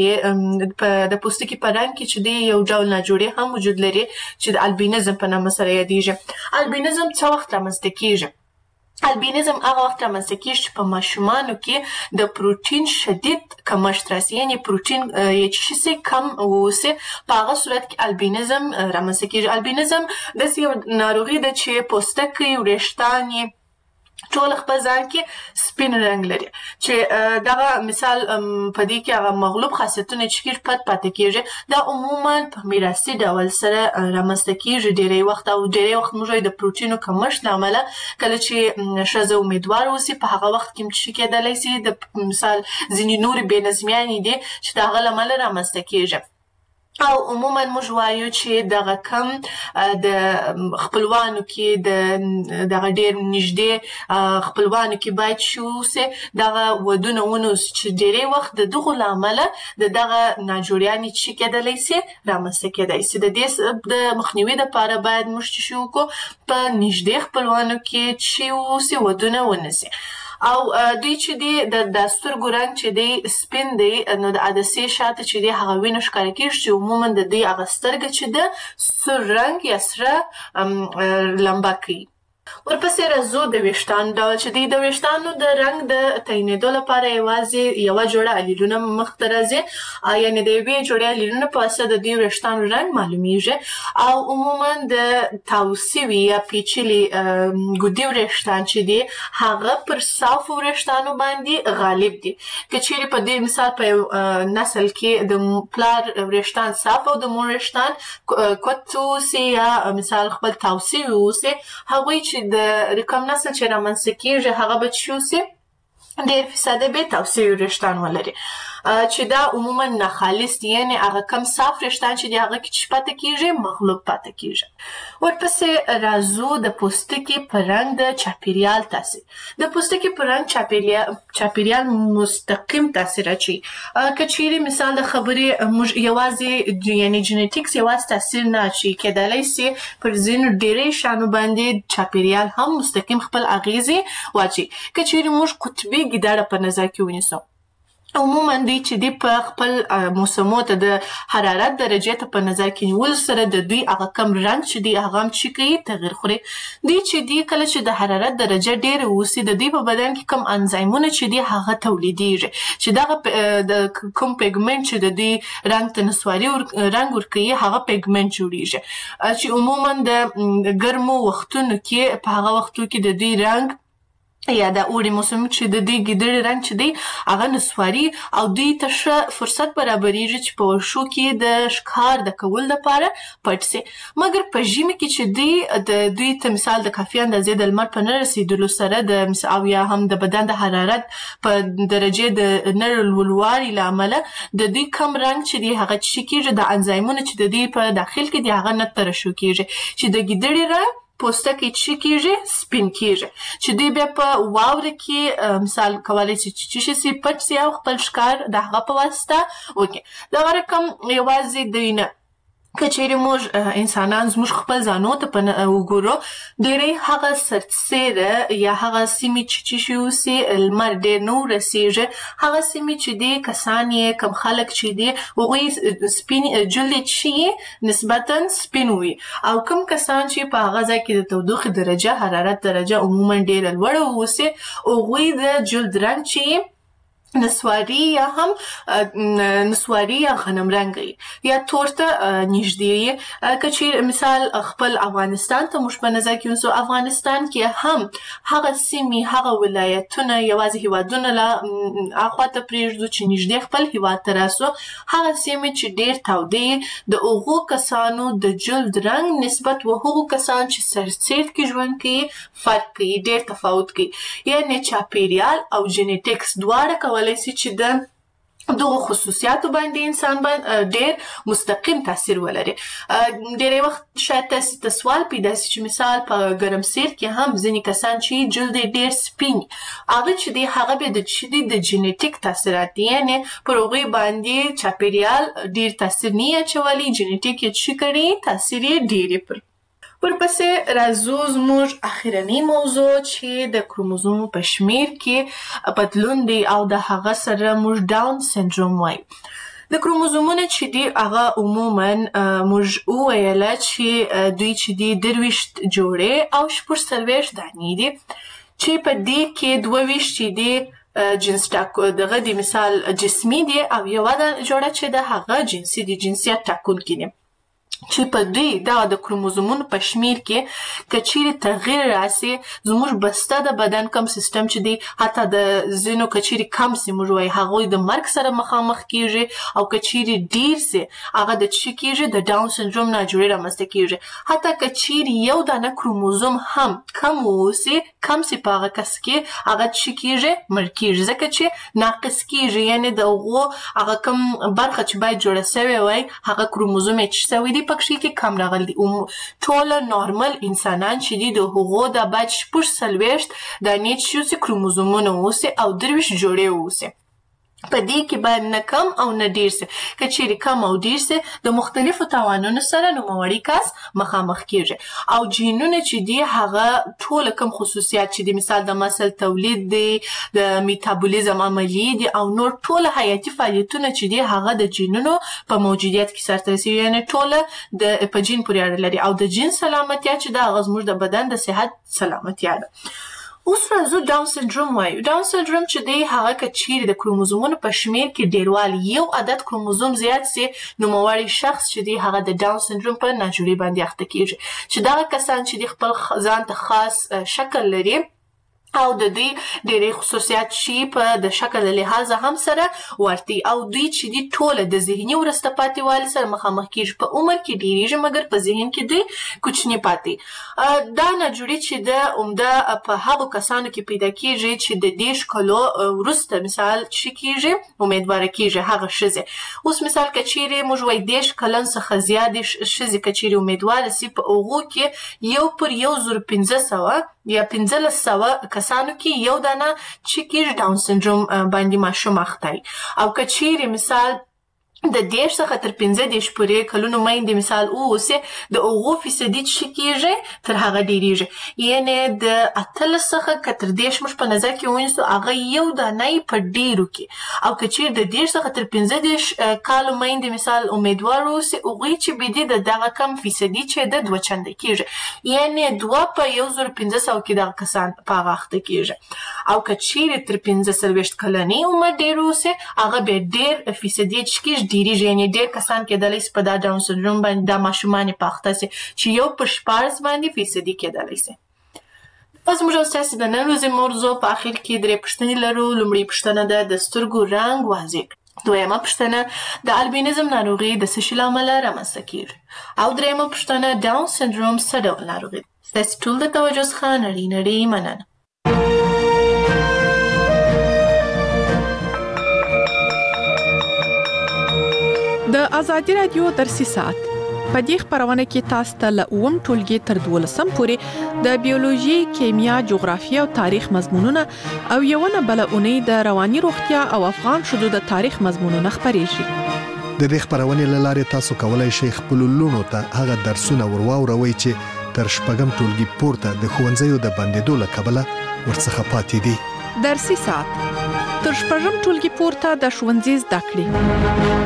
چیرې د پوستکي په رنګ کې چې دی یو ډول ناجوړې هم وجود لري چې د البینزم په نامه سره یادیږي. البینزم څه وخت رامنځته کېږي؟ البینزم هغه وخت رامنځته کېږي چې په ماشومانو کې د پروټین شدید کمښت راسي، یعنې پروټین یې چې شي کم واوسي، په هغه صورت کې البینزم رامنځته کېږي. البینزم داسې یو ناروغي ده چې پوستکی، وریښتان یې ټول خپل ځان کې سپین رنګ لري، چې دغه مثال په دې کې هغه مغلوب خاصیتونه چې کېږي پت پاتې کېږي. دا عموما په میراثي ډول سره رامنځته کېږي ډېری وخت، او ډېری وخت موږ وایو د پروټینو کمښت له امله کله چې ښځه امیدوار اوسي په هغه وخت کې چې کېدلی سي د مثال ځینې نورې بې نظمیانې دي چې د هغه له امله رامنځته کېږي. او عموما موږ وایو چې دغه کم د خپلوانو کې د دغه ډېر نږدې خپلوانو کې باید چې اوسي دغه ودونه ونوسي، چې ډېری وخت د دغو له امله د دغه ناجوړیانې چې کېدلی سي رامنځته کېدی سي. د دې د مخنیوي دپاره باید موږ چې شو وکړو په نږدې خپلوانو کې چې اوسي ودونه ونسي. او دوی چې دی د سترګو رنګ چې دی سپین دی، نو د عدسې شاته چې دی هغه وینه ښکاره کېږي چې عموما د دوی هغه سترګه چې ده سور رنګ یا سره لمبه کوي. ورپسې راځو د ویښتانو ډول چې دی د ویښتانو د رنګ د تعینېدو لپاره یوازې یوه جوړه الیلونه مخته راځي، یعنې د یوې جوړې الیلونه په واسطه د دوی ویښتانو رنګ معلومیږي. او عموما د تاو سوي یا پیچلي ګودي وریښتان چې دي هغه پر صافو وریښتانو باندې غالب دي. که چیرې په دې مثال په یو نسل کې د پلار وریښتان صاف او د مور وریښتان کوت اوسي یا مثال خپل تاو سوي اوسي، هغوی چې د کوم نسل چې رامنځته کېږي هغه به چې اوسي ډېر فیصده به تاو سوي وریښتان ولري، چې دا عموما ناخالص دي، یعنې هغه کم صاف وریښتان چې دي هغه کې چې پاته کېږي مغلوب پاته کېږي. ورپسې راځو د پوستکي په رنګ د چاپېریال تاثیر. د پوستکي په رنګ چاپېریال مستقیم تاثیر اچوي. که چیرې مثال د خبرې موږ یوازې یعنې جینیټیکس یوازې تاثیر نه اچوي، کېدلی سي پر ځینو ډېری شیانو باندې چاپېریال هم مستقیم خپل اغېزې واچوي. که چیرې موږ قطبي ګیدړه په نظر کې ونیسو، عموما دوی چې دی په خپل موسمو ته د حرارت درجې ته په نظر کې نیولو سره د دوی هغه کم رنګ چې دی هغه هم چې کوي تغیر خوري. دوی چې دی کله چې د حرارت درجه ډېره اوسي د دوی په بدن کې کم انزایمونه چې دی هغه تولیدیږي، چې دغه د کوم پیګمنټ چې د دوی رنګ ته نسواري رنګ ورکوي هغه پیګمنټ جوړیږي، چې عموما د ګرمو وختونو کې په هغه وختو کې د دوی رنګ یا د اوړي موسم چې د دې ګیدړې رنګ چې دی هغه نسواري او دوی ته ښه فرصت برابرېږي چې په ورشو کې د ښکار د کولو لپاره پټ سي. مګر په ژمي کې چې دی د دوی ته مثال د کافي اندازې د لمر په نه رسېدلو سره د او یا هم د بدن د حرارت په درجې د نه لوړوالي له امله د دوی کم رنګ چې دی هغه څه کېږي د انزایمونو چې د دوی په داخل کې دی هغه نه ترشح کېږي چې د ګیدړې رنګ پوستکی څه کېږي سپین کېږي چې دوی بیا په واوره کې مثال کولی شي چې څه شي پټ سي او خپل ښکار د هغه په واسطه وکړي. دغه رقم یوازې دوی نه که چیرې موږ انسانان زموږ خپل ځانو ته په وګورو ډېری هغه سرتسیره یا هغه سیمې چې څه شي اوسي لمر ډېر نه ورسېږي هغه سیمې چې دی کسان یې کم خلک چې دی هغوی سپین جلد چې نسبتا سپین وي او کم کسان چې په هغه ځای کې د تودوخې درجه حرارت درجه عموما ډېره لوړه اوسي هغوی د جلد رنګ چې نسواري یا هم نسواري یا غنم رنګي یا تور ته نږدې که چې مثال خپل افغانستان ته موږ په نظر کې ونیسو افغانستان کې هم هغه سیمې هغه ولایتونه یوازې هیوادونه لا اخوا ته پرېږدو چې نږدې خپل هیواد ته راسو هغه سیمې چې ډېر تودې د هغو کسانو د جلد رنګ نسبت و هغو کسان چې سرسید کې ژوند کوي فرق کوي ډېر تفاوت کوي. یعنې چاپیریال او جینیټکس دواړه کولی شي چې د دغو خصوصیاتو باندې انسان باندې ډېر مستقیم تاثیر ولري. ډېری وخت شاید تاسې ته سوال پیدا سي چې مثال په ګرمسیر کې هم ځینې کسان چې جلد یې ډېر سپین هغه چې دی هغه بیا د چې دی د جینیټیک تاثیرات دي یعنې پر هغوی باندې چاپیریال ډېر تاثیر نه اچولی جینیټیک یې څه کړي تاثیر یې ډېر یې پر ورپسې راځو زموږ اخرنۍ موضوع چې د کروموزومو په شمیر کې بدلون دی او د هغه سره موږ ډاون سنډروم وایو. د کروموزومونه چې دي هغه عموما موږ وویله چې دوی چې دي درویشت جوړې او شپږ څلوېښت دانې دي چې په دې کې دوه ویشت چې دي جنس ټاکو دغه د مثال جسمي دي او یوه جوړه چې د هغه جنسي دي جنسیت ټاکونکي دي چې په دوی دا د کروموزومونو په شمیر کې که چیرې تغییر راسي زموږ بسته د بدن کم سیستم چې دی حتی د ځینو که چیرې کم سي موږ وایي هغوی د مرګ سره مخامخ کیږي او که چیرې ډیر سي هغه د څه کیږي د ډاون سنډروم ناجوړي رامنځته کیږي. حتی که چیرې یو دانه کروموزوم هم کم واوسي کم سي په هغه کس کې هغه څه کیږي مړ کیږي ځکه چې ناقص کیږي یعنې د هغو هغه کم برخه چې باید جوړه سوې وای هغه کروموزوم یې څه سوی دی پکښې کې کم راغلی دي. ټوله نارمل انسانان چې دي د هغو د باید شپږ څلوېښت دانې چې اوسي کروموزومونه اوسي او درویشت جوړې اوسي. په دې کې باید نه کم او نه ډیر سي. که چیرې کم او ډیر سي د مختلفو تاوانونو سره نوموړی کس مخامخ کیږي او جینونه چې دي هغه ټوله کم خصوصیات چې دي مثال د مسل تولید دی د میتابولیزم عملیې دي او نور ټوله حیاتي فعالیتونه چې دي هغه د جینونو په موجودیت کې سرته رسوي یعنې ټوله د په جین پورې اړه لري او د جین سلامتیا چې دا هغه زموږ د بدن د صحت سلامتیا ده. اوس راځو ډاون سنډروم وایو. ډاون سنډروم چې دی هغه که چیرې د کروموزومونو په شمیر کې ډیروالی یو عدد کروموزوم زیات سي نوموړی شخص چې دی هغه د ډاون سنډروم په ناجوړي باندې اخته کیږي چې دغه کسان چې دی خپل ځان ته خاص شکل لري او د دوی ډېری خصوصیات چې په د شکل له لحاظه هم سره ورته او دوی چې دي ټوله د ذهني وروسته پاتې والي سره مخامخ کیږي په عمر کې ډېریږي مګر په ذهن کې دوی کوچني پاتې. دا ناجوړي چې د عمده په هغو کسانو کې پیدا کیږي چې د دېرش کلو وروسته مثال چې کیږي امیدواره کیږي هغه ښځې. اوس مثال که چیرې موږ وایي دېرش کلن څخه زیاتې ښځې که چیرې امیدواره سي په هغو کې یو پر یو زر پنځه سوه یا پنځلس سوه کسانو کې یو دانه چې کیږي ډاون سنډروم باندې ماشوم اخته وي او که چیرې مثال د دېرش څخه تر پنځه دېرش پورې کلونو میندې مثال واوسي د هغو فیصدي چې کیږي تر هغه ډیریږي یعنې د اتلس څخه که تر دېرش موږ په نظر کې ونیسو هغه یو دانه یې په ډیرو کې او که چیرې د دېرش څخه تر پنځه دېرش کالو میندې مثال امیدوار واوسي هغوی چې بيدي د دغه کم فیصدي چې د دوه چنده کیږي یعنې دوه په یو زر پنځه سوه کې دغه کسان په هغه اخته کیږي او که چیرې تر پنځه څلوېښت کلنۍ عمر ډیر اوسي هغه بیا ډیر فیصدي چې کیږي ډیریږي یعنې ډېر کسان کېدلی سي په دا ډاون سنډروم باندې دا ماشومان یې په اخته سي چې یو پر شپاړس باندې فیصدي کېدلی سي. اوس موږ ستاسو د نن ورځې موضوع په اخر کې درې پوښتنې لرو. لومړی پوښتنه ده د سترګو رنګ واضح کړئ. دویمه پوښتنه د البینیزم ناروغي د څه شي له امله رامنځته کیږي. او دریمه پوښتنه ډاون سنډروم څه ډول ناروغي ده. ستاسو ټول د توجه څخه نړۍ نړۍ مننه. د ازادي رادیو درسي ساعت په دې خبرونه کې تاسو ته له اووم ټولګي تر دولسم پورې د بیولوژي، کیمیا، جغرافیه او تاریخ مضمونونه او یوونه بل اونۍ د رواني روغتیا او افغان شذو د تاریخ مضمونونه خبرېږي. د دې خبرونې له لارې تاسو کولای شئ خپل لونو ته هغه درسونه ورواوروئ چې تر شپږم ټولګي پورته د ښوونځیو د بندېدو له کبله ورڅخه پاتې دي. درسي ساعت تر شپږم ټولګي پورته د ښوونځي زده کړې.